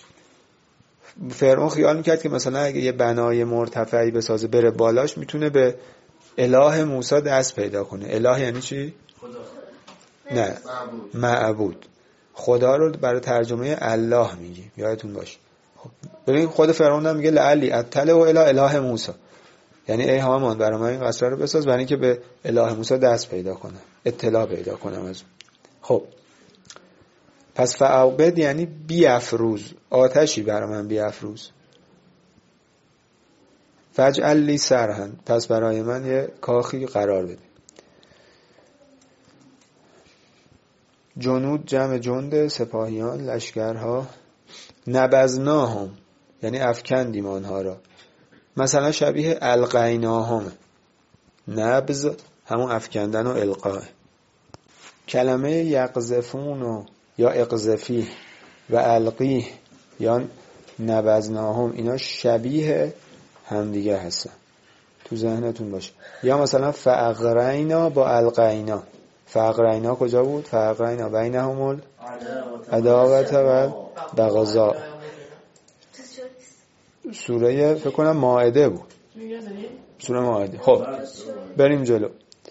Speaker 1: فرعون خیال میکرد که مثلا اگه یه بنای مرتفعی بسازه بره بالاش میتونه به اله موسی دست پیدا کنه. اله یعنی چی؟
Speaker 2: خدا.
Speaker 1: نه معبود. خدا رو برای ترجمه الله میگیم، یادتون باشه. خب ببین خود فرعون هم میگه لعلی اطلع و اله موسی، یعنی ای هامان برای من این قصر رو بساز برای اینکه به اله موسی دست پیدا کنم، اطلاع پیدا کنم از اون. خب پس فاوقد یعنی بیافروز، آتشی برای من بیافروز. فجعل لی سرحن، پس برای من یه کاخی قرار بده. جنود جمع جنده، سپاهیان، لشکرها. نبذناهم یعنی افکندیم آنها را، مثلا شبیه القیناهم. نبذ همون افکندن و القاء. کلمه یقذفون یا اقذفی و القی یا نبذناهم اینا شبیه همدیگه هستن، تو ذهنتون باشه. یا مثلا فاغرینا با القینا. فاغرینا کجا بود؟ فاغرینا بینهم العداوة و بغضاء. سوره فکر کنم مائده بود، سوره مائده. خب بریم جلو.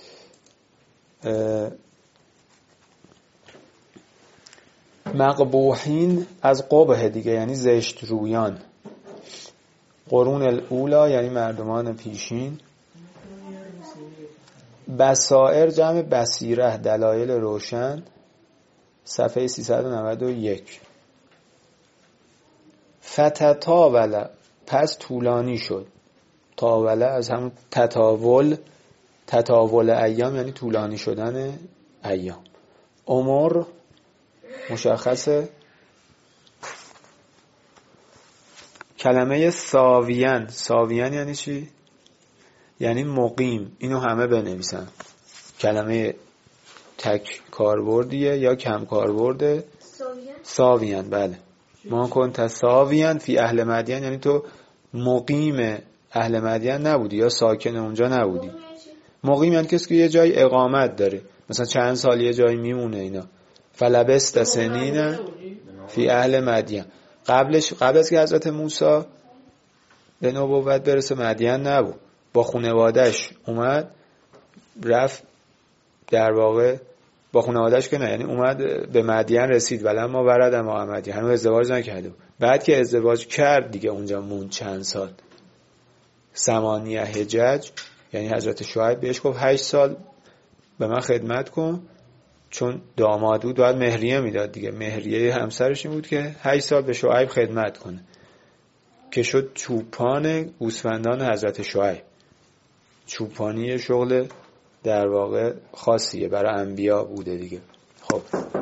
Speaker 1: مقبوحین از قبح دیگه، یعنی زشت رویان. قرون الاولا یعنی مردمان پیشین. بصائر جمع بصیره، دلایل روشن. صفحه 391. فتطاول پس طولانی شد. طاوله از همون تطاول ایام یعنی طولانی شدن ایام. عمر مشخصه. کلمه ساویان یعنی چی؟ یعنی مقیم. اینو همه بنویسن. کلمه تک کاربردیه یا کم کاربرده. ساویان بله. ما کنت ساویان فی اهل مدین یعنی تو مقیم اهل مدین نبودی یا ساکن اونجا نبودی. مقیم یعنی کسی که یه جای اقامت داره، مثلا چند سال یه جای میمونه. اینا فلبست سنین فی اهل مدین. قبل از که حضرت موسی به نبوت برسه مدین نبود، با خانواده‌اش اومد رفت، در واقع با خانواده‌اش که نه، یعنی اومد به مدین رسید ولی ما ورد محمدی هنوز ازدواج نکرده. بعد که ازدواج کرد دیگه اونجا موند چند سال. 8 حجج یعنی حضرت شعیب بهش گفت 8 سال به من خدمت کن، چون داماد بود باید مهریه میداد دیگه. مهریه همسرش این بود که 8 سال به شعیب خدمت کنه، که شد چوپان گوسفندان حضرت شعیب. چوپانی شغل در واقع خاصیه برای انبیا بوده دیگه. خب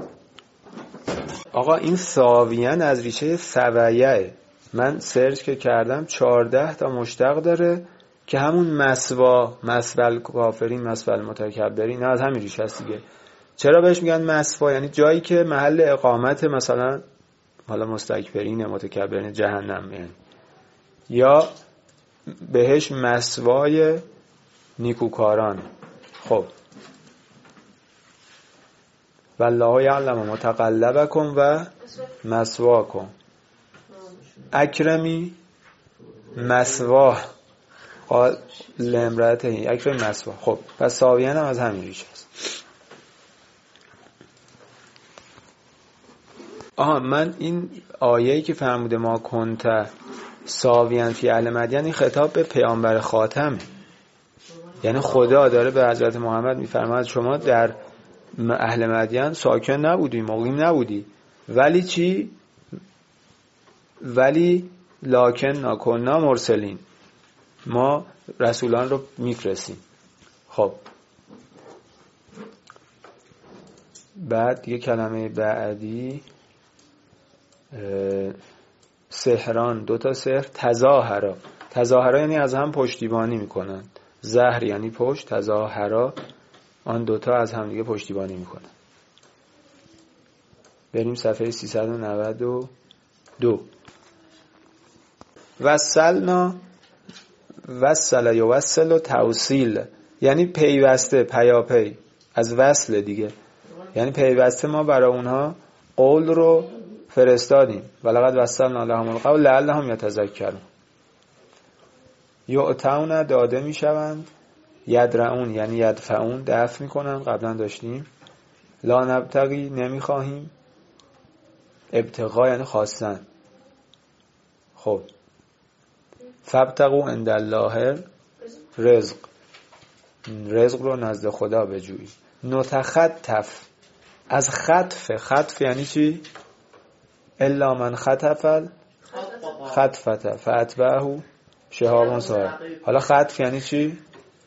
Speaker 1: آقا این ساویان از ریشه سویه. من سرچ که کردم 14 تا مشتق داره که همون مسوا، مسول کافرین، مسول متکبرین، نه از همین ریشه است دیگه. چرا بهش میگن مسوا؟ یعنی جایی که محل اقامت مثلا حالا مستکبرین، متکبرین، جهنم یعنی. یا بهش مسوای نیکوکاران. خب والله یعلم متقلبکم و مسواکم. اکرمی مسواه قال لامرأته اکرمی مسواه. خب پس ساویان هم از همین ریشه است. من این آیه‌ای که فرموده ما کنت ساویان فی اهل مدین، این خطاب به پیامبر خاتمه. یعنی خدا داره به حضرت محمد میفرماید شما در اهل مدین ساکن نبودی، مقیم نبودی، ولی چی؟ ولی لکن نکننا مرسلین، ما رسولان رو میفرستیم. خب بعد یه کلمه بعدی سحران، 2 تا سحر. تظاهرا یعنی از هم پشتیبانی میکنن. زهر یعنی پشت، تظاهرا آن 2 تا از هم دیگه پشتیبانی میکنن. بریم صفحه 392. وصلنا وصل یوصل و توصیل یعنی پیوسته، پیاپی، از وصل دیگه. یعنی پیوسته ما برای اونها قول رو فرستادیم. ولقد وصلنا لهم القول لعلهم یتذکرون. یعطون داده میشوند. یدرعون یعنی یدفعون دفع میکنن، قبلا داشتیم. لا نبتغی نمیخواهیم. ابتغا یعنی خواستن. خب فابتغوا عند الله رزق رو نزد خدا بجویید. نتخطف از خطف یعنی چی؟ الا من خطف خطفته فاتبعه شهاب ثاقب. حالا خطف یعنی چی؟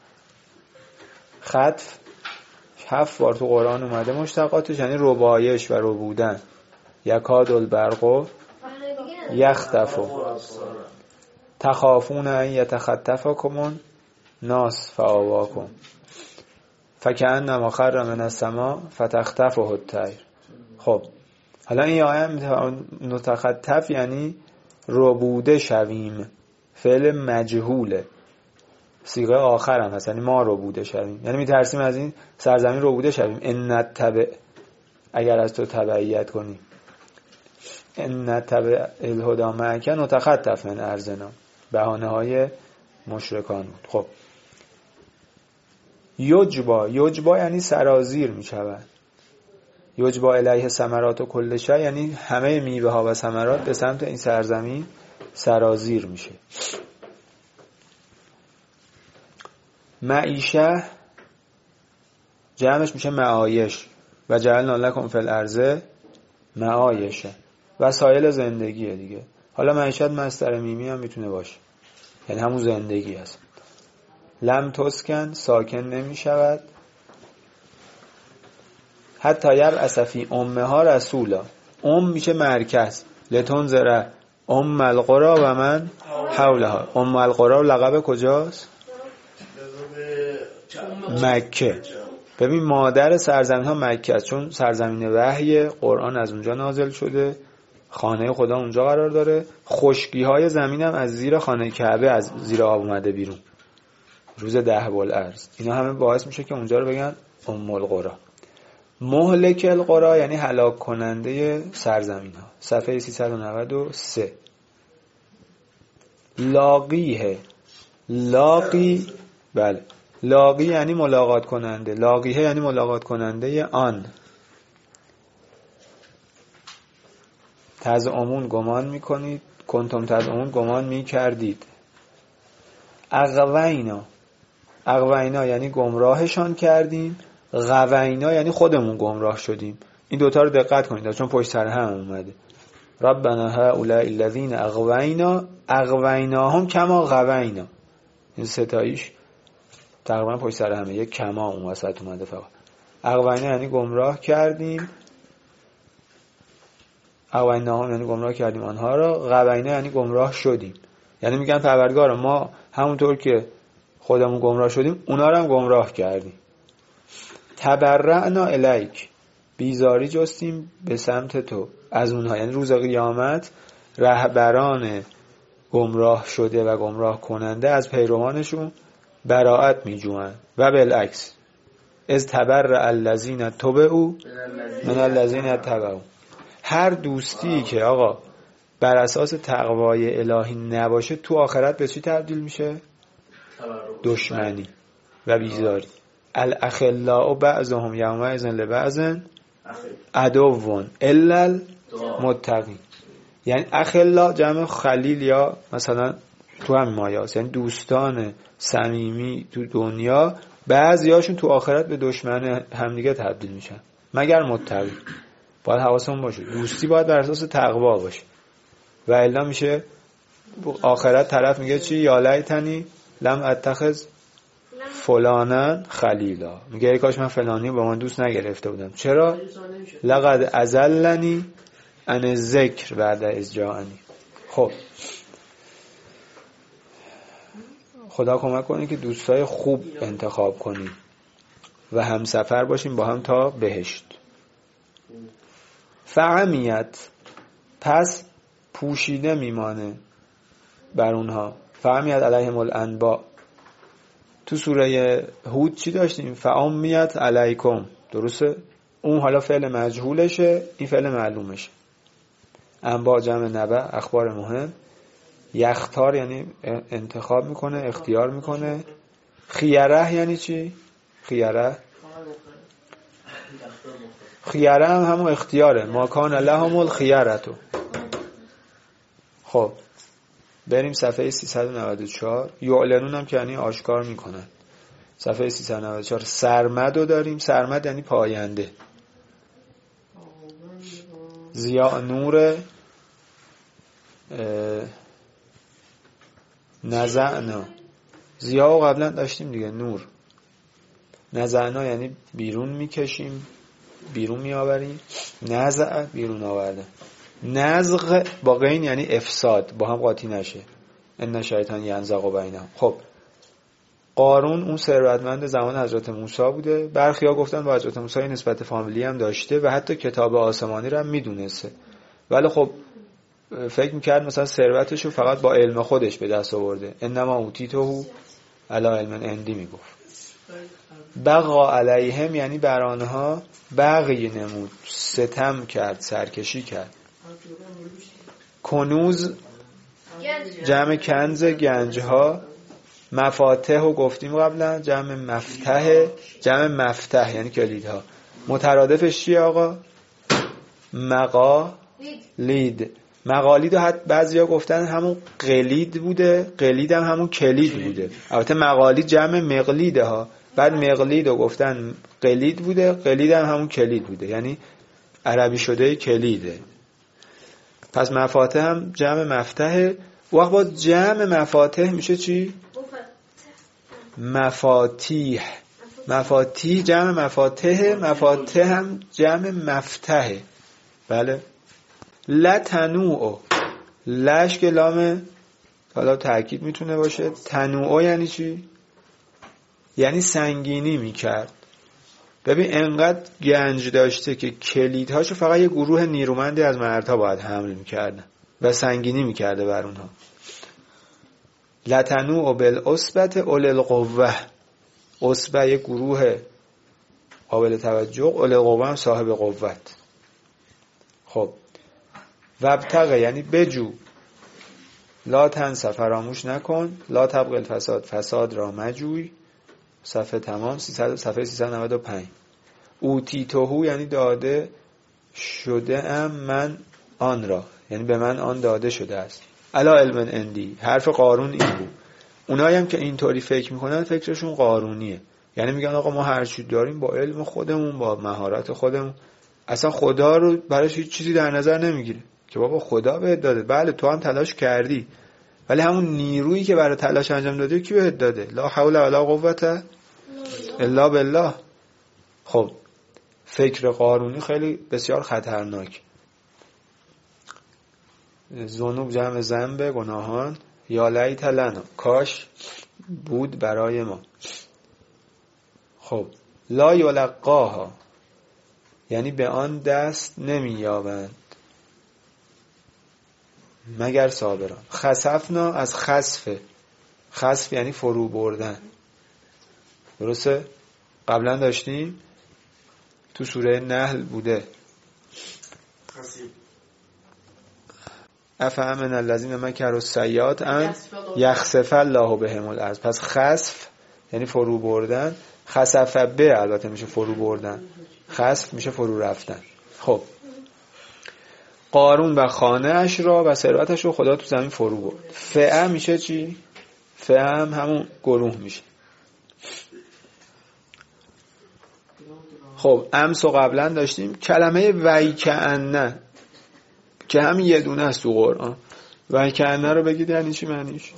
Speaker 1: خطف 7 بار تو قرآن اومده مشتقاتش، یعنی ربایش و ربودن. یکاد البرق یخطف. تخافون ان یتخطفکم ناس فآواکم فکأنما خر من السماء فتخطفه الطیر. خب حالا این آیه نتخطف یعنی ربوده شویم، فعل مجهوله، صیغه آخر هم هست، یعنی ما ربوده شویم، یعنی میترسیم از این سرزمین ربوده شویم. ان نتبع، اگر از تو تبعیت کنیم، ان نتبع الهدی معک نتخطف من ارضنا، بهانه های مشرکان بود. خب یجبا یعنی سرازیر می شود. یجبا الیه ثمرات و کل شیء یعنی همه میوه ها و ثمرات به سمت این سرزمین سرازیر میشه. معیشه جمعش میشه معایش و جعلنا لکم فی الارض معایشه، وسایل زندگیه دیگه. حالا معیشت مصدر میمی هم میتونه باشه، یعنی همون زندگی هست. لم تسکن ساکن نمی شود. حتی یبعث فی امها رسولا، میشه مرکز، لتنذر القری و من حولها. القری لقب کجاست؟ مکه. ببین مادر سرزمین ها مکه است، چون سرزمین وحی، قرآن از اونجا نازل شده، خانه خدا اونجا قرار داره. خشکی های زمین هم از زیر خانه کعبه، از زیر آب اومده بیرون روز 10 الارض. اینا همه باعث میشه که اونجا رو بگن القری. مهلک القری یعنی هلاک کننده سرزمین ها. صفحه 393. لاقیه، لاقی، بله، لاقی یعنی ملاقات کننده، لاقیه یعنی ملاقات کننده آن. تزعمون گمان میکنید، کنتم تزعمون گمان میکردید. اغوینا یعنی گمراهشان کردیم، غوینا یعنی خودمون گمراه شدیم. این دوتا رو دقت کنید چون پشت سر هم اومده. ربنا هؤلاء الذین اغویناهم کما غوینا. این ستایش تقریبا پشت سر همه، یک کما اون وسط اومده فقط. اغوینا یعنی گمراه کردیم، اغویناهم یعنی گمراه کردیم آنها را، غوینا یعنی گمراه شدیم. یعنی میگن پروردگار ما همونطور که خودمون گمراه شدیم اونا رو هم گمراه کردیم. تبرعنا الیک، بیزاری جستیم به سمت تو از اونها، یعنی روز قیامت رهبران گمراه شده و گمراه کننده از پیروانشون براءت میجوئن. و بالعکس از تبرع الذین تبعوا من الذین تبعوا. هر دوستی که آقا بر اساس تقوای الهی نباشه تو آخرت به چی تبدیل میشه؟ دشمنی و بیزاری. الاخلاء بعضهم یومئذ لبعض عدو الا المتقین. یعنی اخلا جمع خلیل یا مثلا تو هم مایاست، یعنی دوستان صمیمی تو دنیا بعضیاشون تو آخرت به دشمن همدیگه تبدیل میشن مگر متقی. باید حواسمون باشه دوستی باید بر اساس تقوا باشه و الا میشه آخرت طرف میگه چی؟ یا لیتنی لم اتخذ فلانا خلیلا، میگه ای کاش من فلانی با من دوست نگرفته بودم. چرا؟ لقد اضلنی عن الذکر بعد اذ جاءنی. خب خدا کمک کنه که دوستای خوب انتخاب کنیم و همسفر باشیم با هم تا بهشت. فعمیت، پس پوشیده میمانه بر اونها. فعمیت علیهم الانباء. تو سوره هود چی داشتیم؟ فعمیت علیکم، درسته؟ اون حالا فعل مجهولشه، این فعل معلومشه. انباء جمع نبأ، اخبار مهم. یختار یعنی انتخاب میکنه، اختیار میکنه. خیره یعنی چی؟ خیره هم همون اختیاره. ما کان لهم الخیرة. خب بریم صفحه 394. یعلنون هم که یعنی آشکار میکنن. صفحه 394 سرمد رو داریم. سرمد یعنی پاینده. ضیاء نور نزعنا. ضیاء قبلا داشتیم دیگه، نور. نزعنا یعنی بیرون میکشیم، بیرون میآوریم. نزع بیرون آورده. نزغ با غین یعنی افساد، با هم قاطی نشه. ان شیطان ینزغ بینهم. خب قارون اون ثروتمند زمان حضرت موسی بوده. برخیا گفتن با حضرت موسی نسبت فامیلی هم داشته و حتی کتاب آسمانی رو هم میدونسته، ولی خب فکر میکرد مثلا ثروتش رو فقط با علم خودش به دست آورده. انما اوتیته علی علم عندی میگفت. بغا علیهم یعنی بر آنها بغی نمود، ستم کرد، سرکشی کرد. کنوز جمع کنز، گنجها. مفاتح رو گفتیم قبلا، جمع مفتح، جمع مفتح یعنی کلیدها. مترادفش چیه آقا؟ مقالید. مقالید رو حتی بعضیا گفتن همون قلید بوده، قلید هم همون کلید بوده. البته مقالید جمع مقلیده ها، بعد مقلید رو گفتن قلید بوده، قلید هم همون کلید بوده، یعنی عربی شده کلیده. پس مفاتح هم جمع مفتحه. وقت با جمع مفاتح میشه چی؟ مفاتیح. مفاتیح جمع مفاتحه، مفاتح هم جمع مفتحه. بله. لتنوع، لش که لام حالا تأکید میتونه باشه. تنوع یعنی چی؟ یعنی سنگینی میکرد. ببین انقدر گنج داشته که کلیدهاشو فقط یه گروه نیرومندی از مردها باید حمل میکردن و سنگینی میکرده بر اونها. لتنوع بالعصبة اولی القوة. عصبه یه گروه قابل توجه، اولی القوة هم صاحب قوت. خب وابتغ یعنی بجو، لا تنسى فراموش نکن، لا تبغ الفساد فساد را مجوی. صفحه تمام، صفحه 395. اوتیتوهو یعنی داده شده ام من آن را، یعنی به من آن داده شده است. الا علم عندی، حرف قارون این بود. اونایی هم که اینطوری فکر میکنن فکرشون قارونیه، یعنی میگن آقا ما هر چی داریم با علم خودمون، با مهارت خودمون. اصلا خدا رو براش هیچ چیزی در نظر نمیگیره که بابا خدا بهت داده. بله تو هم تلاش کردی، ولی همون نیرویی که برای تلاش انجام دادی کی بهت داده؟ لا حول ولا قوة الا بالله. خب فکر قارونی خیلی بسیار خطرناک. ذنوب جمع ذنب، گناهان. یا لیت لنا، کاش بود برای ما. خب لا یلقاها یعنی به آن دست نمییابند مگر صابران. خسفنا از خسفه، خسف یعنی فرو بردن. درسته؟ قبلا داشتیم تو سوره نحل بوده. افامن الذین مکروا السیئات ان یخسف الله بهم الارض. پس خسف یعنی فرو بردن. خسف به البته میشه فرو بردن، خسف میشه فرو رفتن. خب قارون و خانه اش را و ثروتش رو خدا تو زمین فرو برد. فئه میشه چی؟ فئه هم همون گروه میشه. خب امس و قبلا داشتیم کلمه ویکأنه که همین یه دونه است تو قرآن. ویکأنه رو بگید یعنی چی معنیش؟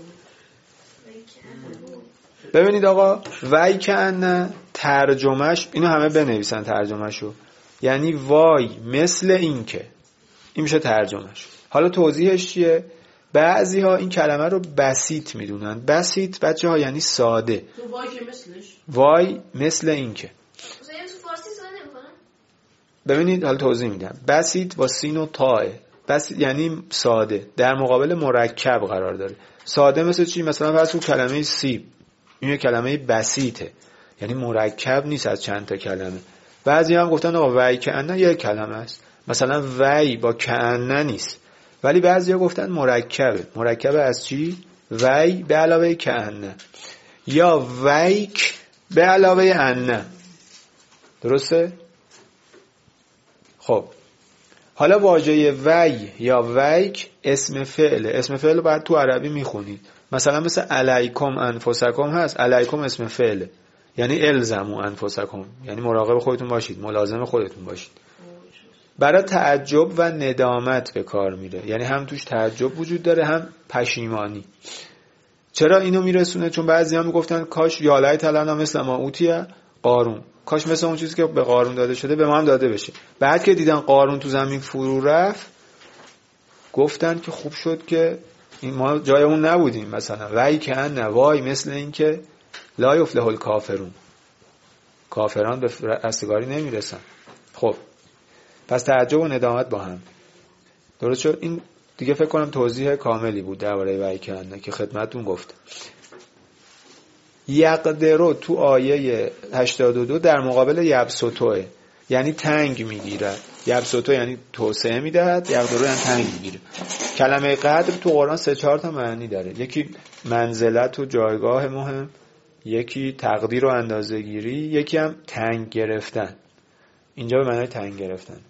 Speaker 1: ببینید آقا ویکأنه ترجمهش، اینو همه بنویسن ترجمهشو، یعنی وای مثل این که. این میشه ترجمهش. حالا توضیحش چیه؟ بعضی ها این کلمه رو بسیط میدونن. بسیط بچه ها یعنی ساده.
Speaker 3: تو وای که مثلش؟
Speaker 1: وای مثل این که. ببینید حالا توضیح میدم. بسیط با سین و تاه. بسیط یعنی ساده، در مقابل مرکب قرار داره. ساده مثل چی؟ مثلا فرض کن کلمه سیب، این یه کلمه بسیطه، یعنی مرکب نیست از چند تا کلمه. بعضی هم گفتن آقا وی کأنه یک کلمه است، مثلا وی با کأنه نیست. ولی بعضی ها گفتن مرکبه. مرکبه از چی؟ وی به علاوه کأنه، یا ویک به علاوه انه. درسته؟ خب حالا واژه وی یا ویک اسم فعله. اسم فعل رو بعد تو عربی میخونید. مثلا مثل علیکم انفسکم هست. علیکم اسم فعله، یعنی الزموا انفسکم، یعنی مراقب خودتون باشید، ملازم خودتون باشید. برای تعجب و ندامت به کار میره، یعنی هم توش تعجب وجود داره هم پشیمانی. چرا اینو میرسونه؟ چون بعضیا میگفتن کاش یالای تلنا مثل ما اوتیه قارون، کاش مثل اون چیزی که به قارون داده شده به ما هم داده بشه. بعد که دیدن قارون تو زمین فرو رفت گفتن که خوب شد که این ما جای اون نبودیم. مثلا وای که ان وای مثل این که لا یفلح الکافرون، کافران به رستگاری نمیرسن. خب پس تعجب و ندامت با هم. درست شد؟ این دیگه فکر کنم توضیح کاملی بود درباره وحی کننده که خدمتتون گفتم. یقدرو تو آیه 82 در مقابل یبسطوه، یعنی تنگ میگیره. یبسطو یعنی توسعه میدهد، یقدرو یعنی تنگ میگیره. کلمه قدر تو قرآن 3-4 تا معنی داره. یکی منزلت و جایگاه مهم، یکی تقدیر و اندازه‌گیری، یکی هم تنگ گرفتن. اینجا به معنای تنگ گرفتن.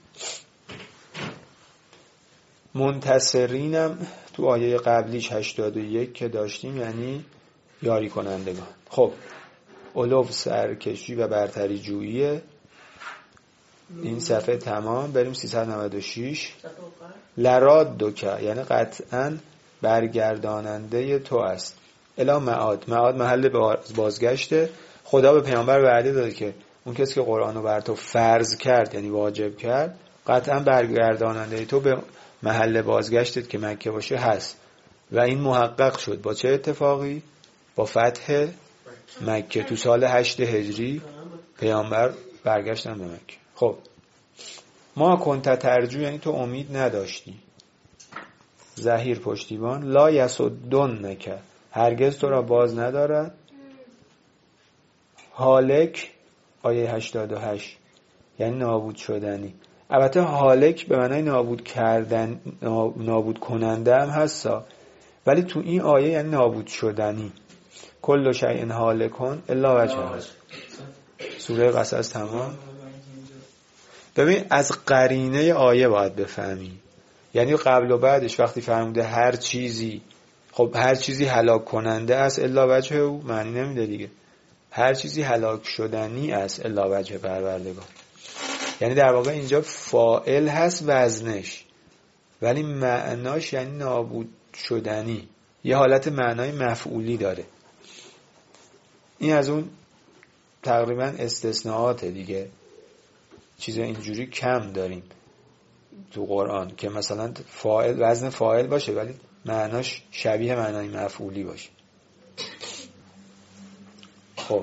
Speaker 1: منتصرینم تو آیه قبلیش 81 که داشتیم یعنی یاری کنندگان. خب علو سرکشی و برتری جوییه. این صفحه تمام. بریم 396. لرادک یعنی قطعاً برگرداننده تو است. الا معاد، معاد محل بازگشته. خدا به پیامبر وعده داده که اون کسی که قرآن رو بر تو فرض کرد یعنی واجب کرد، قطعاً برگرداننده تو به محل بازگشتت که مکه باشه هست. و این محقق شد با چه اتفاقی؟ با فتح مکه تو سال 8 هجری پیامبر برگشتن به مکه. خب ما کنت ترجو یعنی تو امید نداشتی. ظهیر پشتیبان. لا یسدنک هرگز تو را باز ندارد. هالک آیه 88 یعنی نابود شدنی. البته هالک به معنای نابود کردن، نابود کننده هم هستا، ولی تو این آیه یعنی نابود شدنی. کل شیء هالکون الا وجهه. سوره قصص تمام. ببین از قرینه آیه باید بفهمی، یعنی قبل و بعدش وقتی فرموده هر چیزی، خب هر چیزی هلاک کننده است الا وجه او، معنی نمیده دیگه. هر چیزی هلاک شدنی است الا وجه پروردگار. یعنی در واقع اینجا فاعل هست وزنش، ولی معناش یعنی نابود شدنی. یه حالت معنای مفعولی داره. این از اون تقریبا استثناءاته دیگه. چیز اینجوری کم داریم تو قرآن که مثلا فاعل وزن فاعل باشه ولی معناش شبیه معنای مفعولی باشه. خب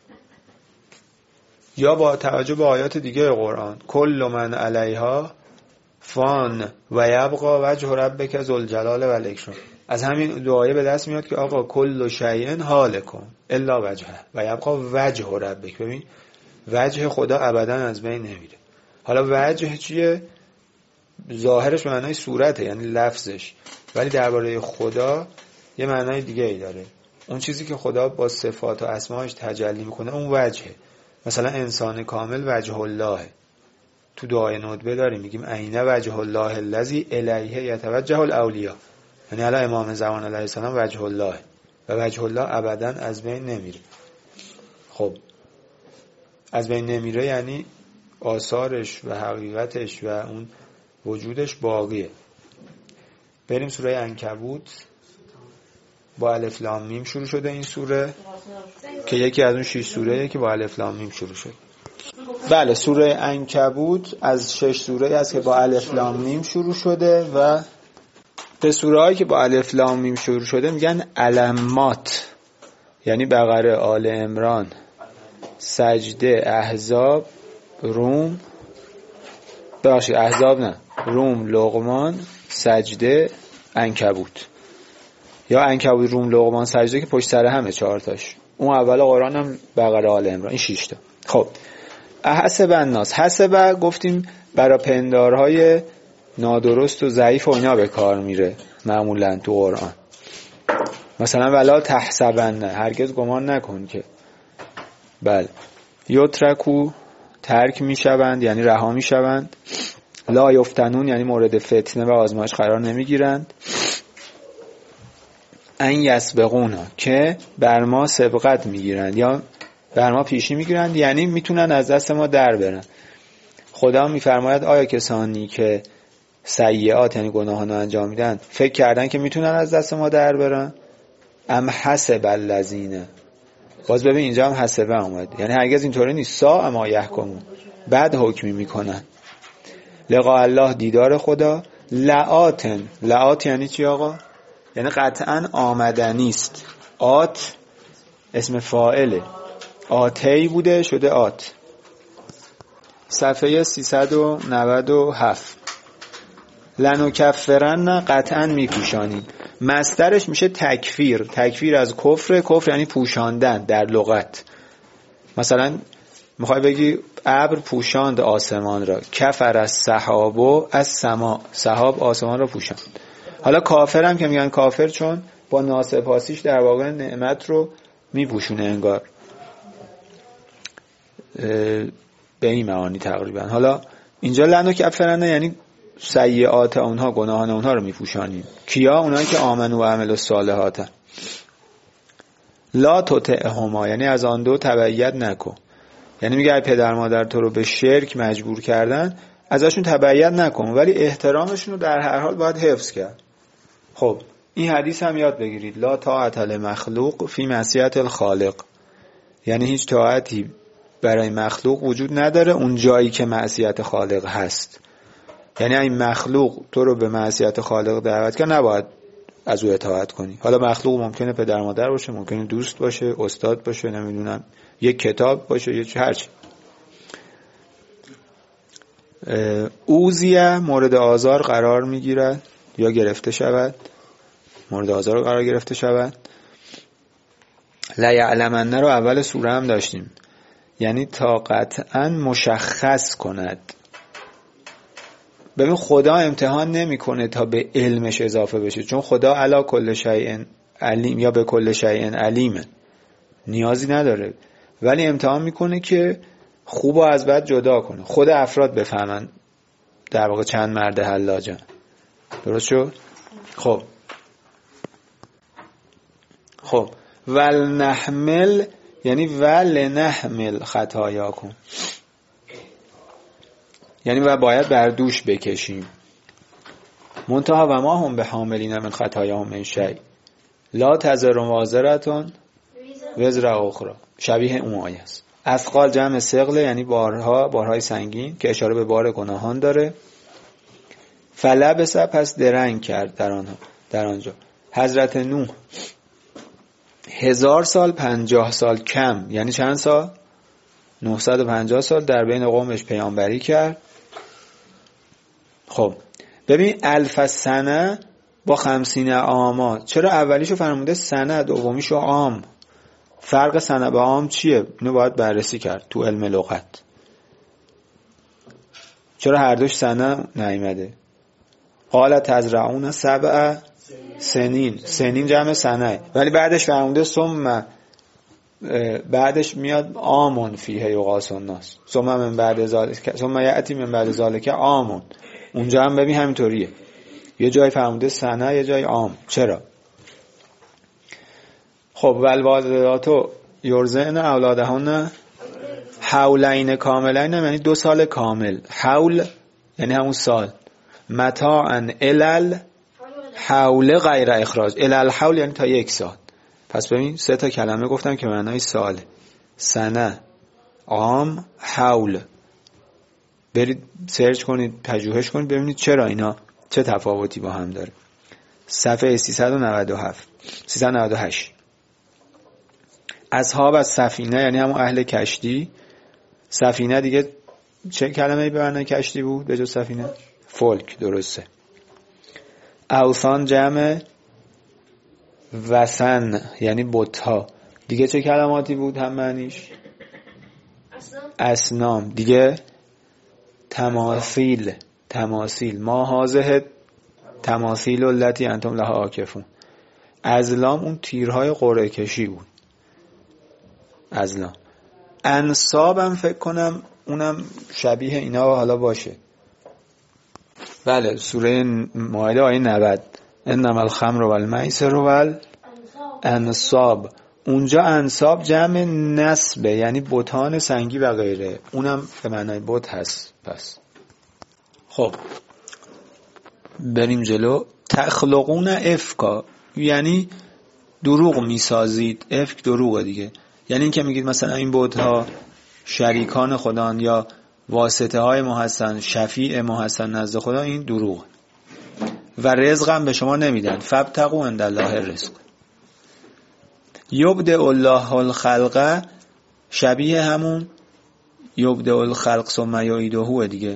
Speaker 1: یا با توجه به آیات دیگه قرآن کل من علیها فان و یبقى وجه ربک ذوالجلال و الاکرام. از همین دعایه به دست میاد که آقا کل شیء هالکون الا وجهه و یبقى وجه ربک. ببین وجه خدا ابدا از بین نمیره. حالا وجه چیه؟ ظاهرش معنای صورته یعنی لفظش، ولی درباره خدا یه معنای دیگه ای داره. اون چیزی که خدا با صفات و اسماش تجلی میکنه اون وجهه. مثلا انسان کامل وجه الله. تو دعای ندبه داریم میگیم عین وجه الله الذی الیه یتوجه الاولیاء. یعنی الان امام زمان علیه السلام وجه الله و وجه الله ابدا از بین نمیره. خب از بین نمیره یعنی آثارش و حقیقتش و اون وجودش باقیه. بریم سوره عنکبوت. با الف لام میم شروع شده این سوره که یکی از اون 6 سوره‌ایه که با الف لام میم شروع شده. بله سوره عنکبوت از 6 سوره‌ای است که با الف لام میم شروع شده و به سوره‌هایی که با الف لام میم شروع شده میگن علمات، یعنی بقره، آل عمران، سجده، احزاب، روم، ببخشید احزاب نه، روم، لقمان، سجده، عنکبوت. یا عنکبوت، روم، لقمان، سجده که پشت سر همه 4 تاش. اون اول قرآن هم بقره، آل عمران، این 6 تا. خب احسب الناس، حسب گفتیم برای پندارهای نادرست و ضعیف و اینا به کار میره معمولا تو قرآن. مثلا ولا تحسبن، هرگز گمان نکن که. بله یترکو، ترک میشوند یعنی رها میشوند. لا یفتنون یعنی مورد فتنه و آزمایش قرار نمیگیرند. ان یسبقونا که بر ما سبقت میگیرند یا بر ما پیشی میگیرند، یعنی میتونن از دست ما در برن. خدا میفرماید آیا کسانی که سیئات یعنی گناهان رو انجام میدن فکر کردن که میتونن از دست ما در برن؟ ام حسب الذین، باز ببین اینجا هم حسبه اومد، یعنی هرگز اینطوری نیست. سا اما یحکمون، بعد حکمی میکنن. لقاء الله، دیدار خدا. لآتن، لآت یعنی چی آقا؟ یعنی قطعا آمدنی است. آت اسم فاعله. آتی بوده شده آت. صفحه 397. لنکفرن قطعا میپوشانیم. مصدرش میشه تکفیر. تکفیر از کفر. کفر یعنی پوشاندن در لغت. مثلا میخوای بگی ابر پوشاند آسمان را. کفر از سحابو از سما. سحاب آسمان را پوشاند. حالا کافر هم که میگن کافر چون با ناسپاسیش در واقع نعمت رو میپوشونه انگار. به این معانی تقریبا. حالا اینجا لنکفرن یعنی سیئات اونها، گناهان اونها رو میپوشانیم. کیا؟ اونایی که آمنو و عملوا الصالحات. لا تطعهما یعنی از آن دو تبعیت نکن. یعنی میگه ای پدر مادر تو رو به شرک مجبور کردن ازشون تبعیت نکن، ولی احترامشون رو در هر حال باید حفظ کرد. خب این حدیث هم یاد بگیرید. لا طاعت لمخلوق فی معصیت الخالق. یعنی هیچ طاعتی برای مخلوق وجود نداره اون جایی که معصیت خالق هست. یعنی این مخلوق تو رو به معصیت خالق دعوت کرد نباید از او اطاعت کنی. حالا مخلوق ممکنه پدر مادر باشه، ممکنه دوست باشه، استاد باشه، نمیدونم یک کتاب باشه، یه هرچی. اوزیه مورد آزار قرار میگیرد یا گرفته شود. مورد آزار قرار گرفته شود. لیعلمن رو اول سوره هم داشتیم. یعنی تا قطعا مشخص کند. ببین خدا امتحان نمیکنه تا به علمش اضافه بشه، چون خدا علی کل شیء علیم یا به کل شیء علیم، نیازی نداره، ولی امتحان میکنه که خوب و از بد جدا کنه. خود افراد بفهمن در واقع چند مرد حلاجن. درست شد؟ خب ولنحمل یعنی ولنحمل خطایاکم، یعنی و باید بر دوش بکشیم. منتها و ما هم به حاملین من خطایاهم من شیء لا تزر وازرتون وزر اخرى. شبیه اون آیه است. اثقال جمع ثقل یعنی بارهای سنگین که اشاره به بار گناهان داره. فلبس پس درنگ کرد در آنجا. حضرت نوح 1000 سال 50 سال کم یعنی چند سال؟ 950 سال در بین قومش پیامبری کرد. خب ببین الف سنه با 50 عاما، چرا اولیشو فرموده سنه دومیشو عام؟ فرق سنه با عام چیه؟ اینو باید بررسی کرد تو علم لغت. چرا هر دوش سنه نیامده؟ قال تزرعون 7 سنین. سنین جمع سنه، ولی بعدش فرموده ثم، بعدش میاد آمون فیه یغاث الناس ثم من بعد ذالک ثم یأتی من بعد ذالک آمون. اونجا هم ببین همینطوریه، یه جای فرموده سنه یه جای عام. چرا؟ خب والوالداتو یرضعن اولادهن حولین کاملین یعنی 2 سال کامل. حول یعنی همون سال. متاعن الال حول غیر اخراج. الال حول یعنی تا 1 سال. پس ببین 3 تا کلمه گفتم که معنای ساله. سنه، عام، حول. برید سرچ کنید، پژوهش کنید ببینید چرا اینا چه تفاوتی با هم داره. صفحه 398. اصحاب از سفینه یعنی همون اهل کشتی. سفینه دیگه چه کلمه‌ای به معنای کشتی بود به جز سفینه؟ فولک. درسته. اوثان جمع وثن یعنی بت‌ها. دیگه چه کلماتی بود هم معنیش؟ اصنام. دیگه تماثیل. ما هازه تماثیل التی انتم لها عاکفون. ازلام اون تیرهای قرعه کشی بود. ازلام. انصابم فکر کنم اونم شبیه اینا حالا باشه. بله سوره مائده آیه 90 انما الخمر والمیسر والانصاب. اونجا انصاب جمع نصبه یعنی بتان سنگی و غیره، اونم به معنای بت هست. پس خب بریم جلو. تخلقون افکا یعنی دروغ میسازید. افک دروغه دیگه، یعنی این که میگید مثلا این بت‌ها شریکان خدان یا واسطه های محسن، شفیع محسن نزد خدا، این دروغ. و رزق هم به شما نمیدن. فابتغوا عند الله الرزق. یبدأ الله الخلق شبیه همون یبدأ الخلق ثم یعیده دیگه.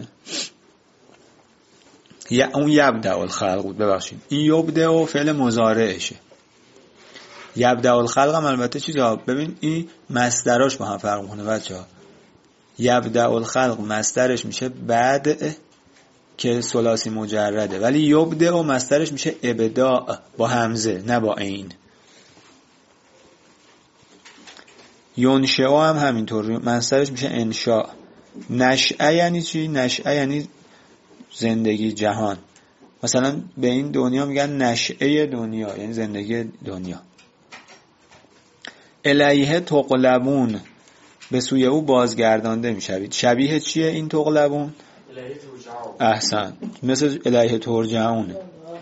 Speaker 1: اون یبدأ الخلق بود، ببخشید. این یبدأ فعل مضارعشه. یبدأ الخلق هم البته چیزا، ببین این مصدراش با هم فرق میکنه بچه‌ها. یبدأ الخلق مصدرش میشه بعد که ثلاثی مجرده، ولی یبدأ مصدرش میشه ابداع با همزه نه با عین. ینشأ هم همینطور مصدرش میشه انشاء. نشأه یعنی چی؟ نشأه یعنی زندگی، جهان. مثلا به این دنیا میگن نشأه دنیا، یعنی زندگی دنیا. الیه تقلبون، به سوی او بازگردانده میشوید. شبیه چیه این تقلبون؟ احسن، مثل الیه ترجعون.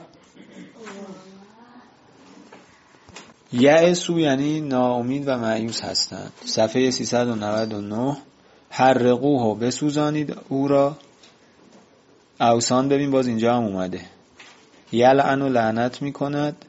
Speaker 1: یأسوا یعنی ناامید و مایوس هستند. صفحه 399. حرقوه، بسوزانید او را. اوسان ببین باز اینجا هم اومده. یلعن و لعنت میکند.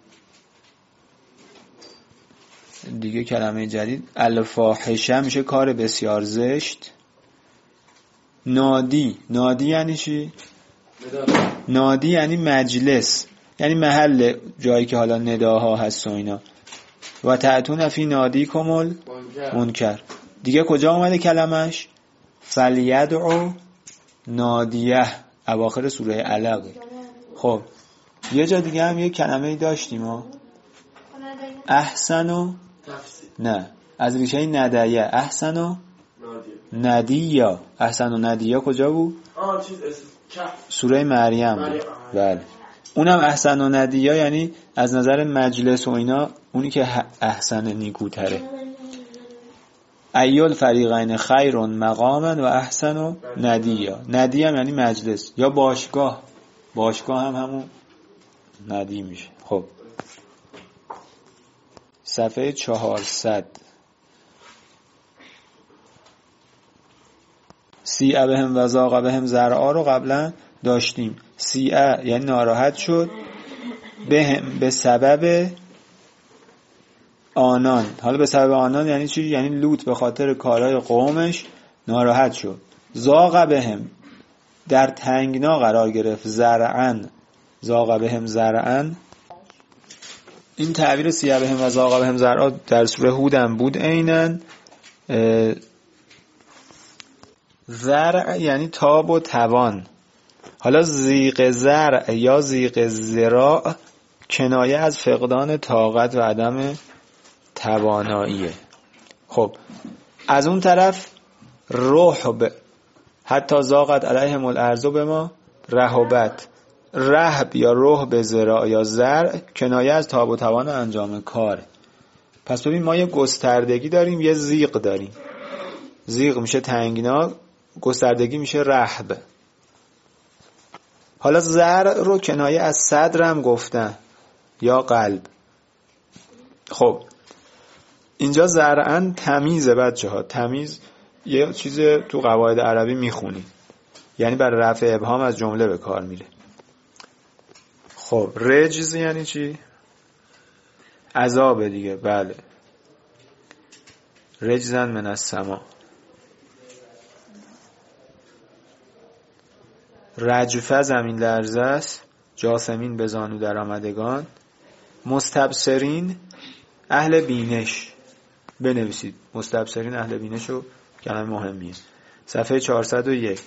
Speaker 1: دیگه کلمه جدید. الفاحشه میشه کار بسیار زشت. نادی، نادی یعنی چی؟ نادی یعنی مجلس، یعنی محل جایی که حالا نداها هست و اینا. و تعتون فی نادی کمل منکر. دیگه کجا اومده کلمش؟ فلیدعو نادیه، اواخر سوره علق. خب یه جا دیگه هم یه کلمه داشتیم ها، احسنو، نه از ریشه ندیه، احسنو ندیه. احسنو ندیه کجا بود؟ سوره مریم بود. بله اونم احسن و ندیه، یعنی از نظر مجلس و اینا اونی که احسن نیکوتره. ایل فریقین خیر مقاما و احسن و ندیه. ندیه هم یعنی مجلس یا باشگاه. باشگاه هم همون ندی میشه. خب صفحه 400. سیعه بهم و ذاق بهم ذرعا رو قبلا داشتیم. سیعه یعنی ناراحت شد، بهم به سبب آنان. حالا به سبب آنان یعنی چی؟ یعنی لوط به خاطر کارهای قومش ناراحت شد. ذاق بهم در تنگنا قرار گرفت. زرعن، ذاق بهم زرعن. این تعبیر سیعه بهم و ذاق بهم ذرعا در سوره هود هم بود عیناً. زرع یعنی تاب و توان. حالا ضیق زرع یا ضیق ذراع کنایه از فقدان طاقت و عدم تواناییه. خب از اون طرف رهب، حتی ضاقت علیهم الارض بما رهبت. رهب یا رهب ذراع یا زرع کنایه از تاب و توان انجام کار. پس ببین ما یه گستردگی داریم، یه ضیق داریم. ضیق میشه تنگنا، گستردگی میشه رهب. حالا زرع رو کنایه از صدر هم گفتن یا قلب. خب اینجا زرعن تمیزه بچه ها. تمیز یه چیز تو قواعد عربی میخونی، یعنی برای رفع ابهام از جمله به کار میره. خب رجز یعنی چی؟ عذاب دیگه. بله رجزن من السما. رجفه زمین لرزه است. جاسمین به زانو در آمدگان. مستبصرین اهل بینش. بنویسید مستبصرین اهل بینش رو، کلمه مهمیه. صفحه 401.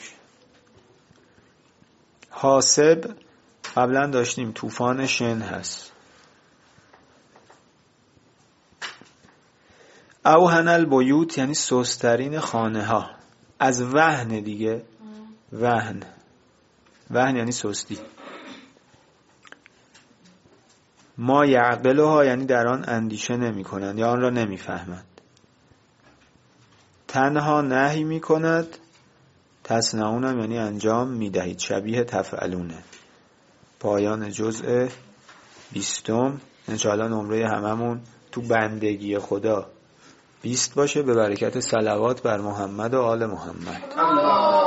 Speaker 1: حاسب قبلا داشتیم، طوفان شن هست. اوهن البیوت یعنی سسترین خانه ها. از وهن دیگه. وهن یعنی سستی. ما یعقلها یعنی در آن اندیشه نمی کنند یا آن را نمی فهمند. تنها نهی می کند. تصنعون هم یعنی انجام می دهید. شبیه تفعلونه. پایان جزء 20. انشاءالله نمره هممون تو بندگی خدا 20 باشه، به برکت صلوات بر محمد و آل محمد.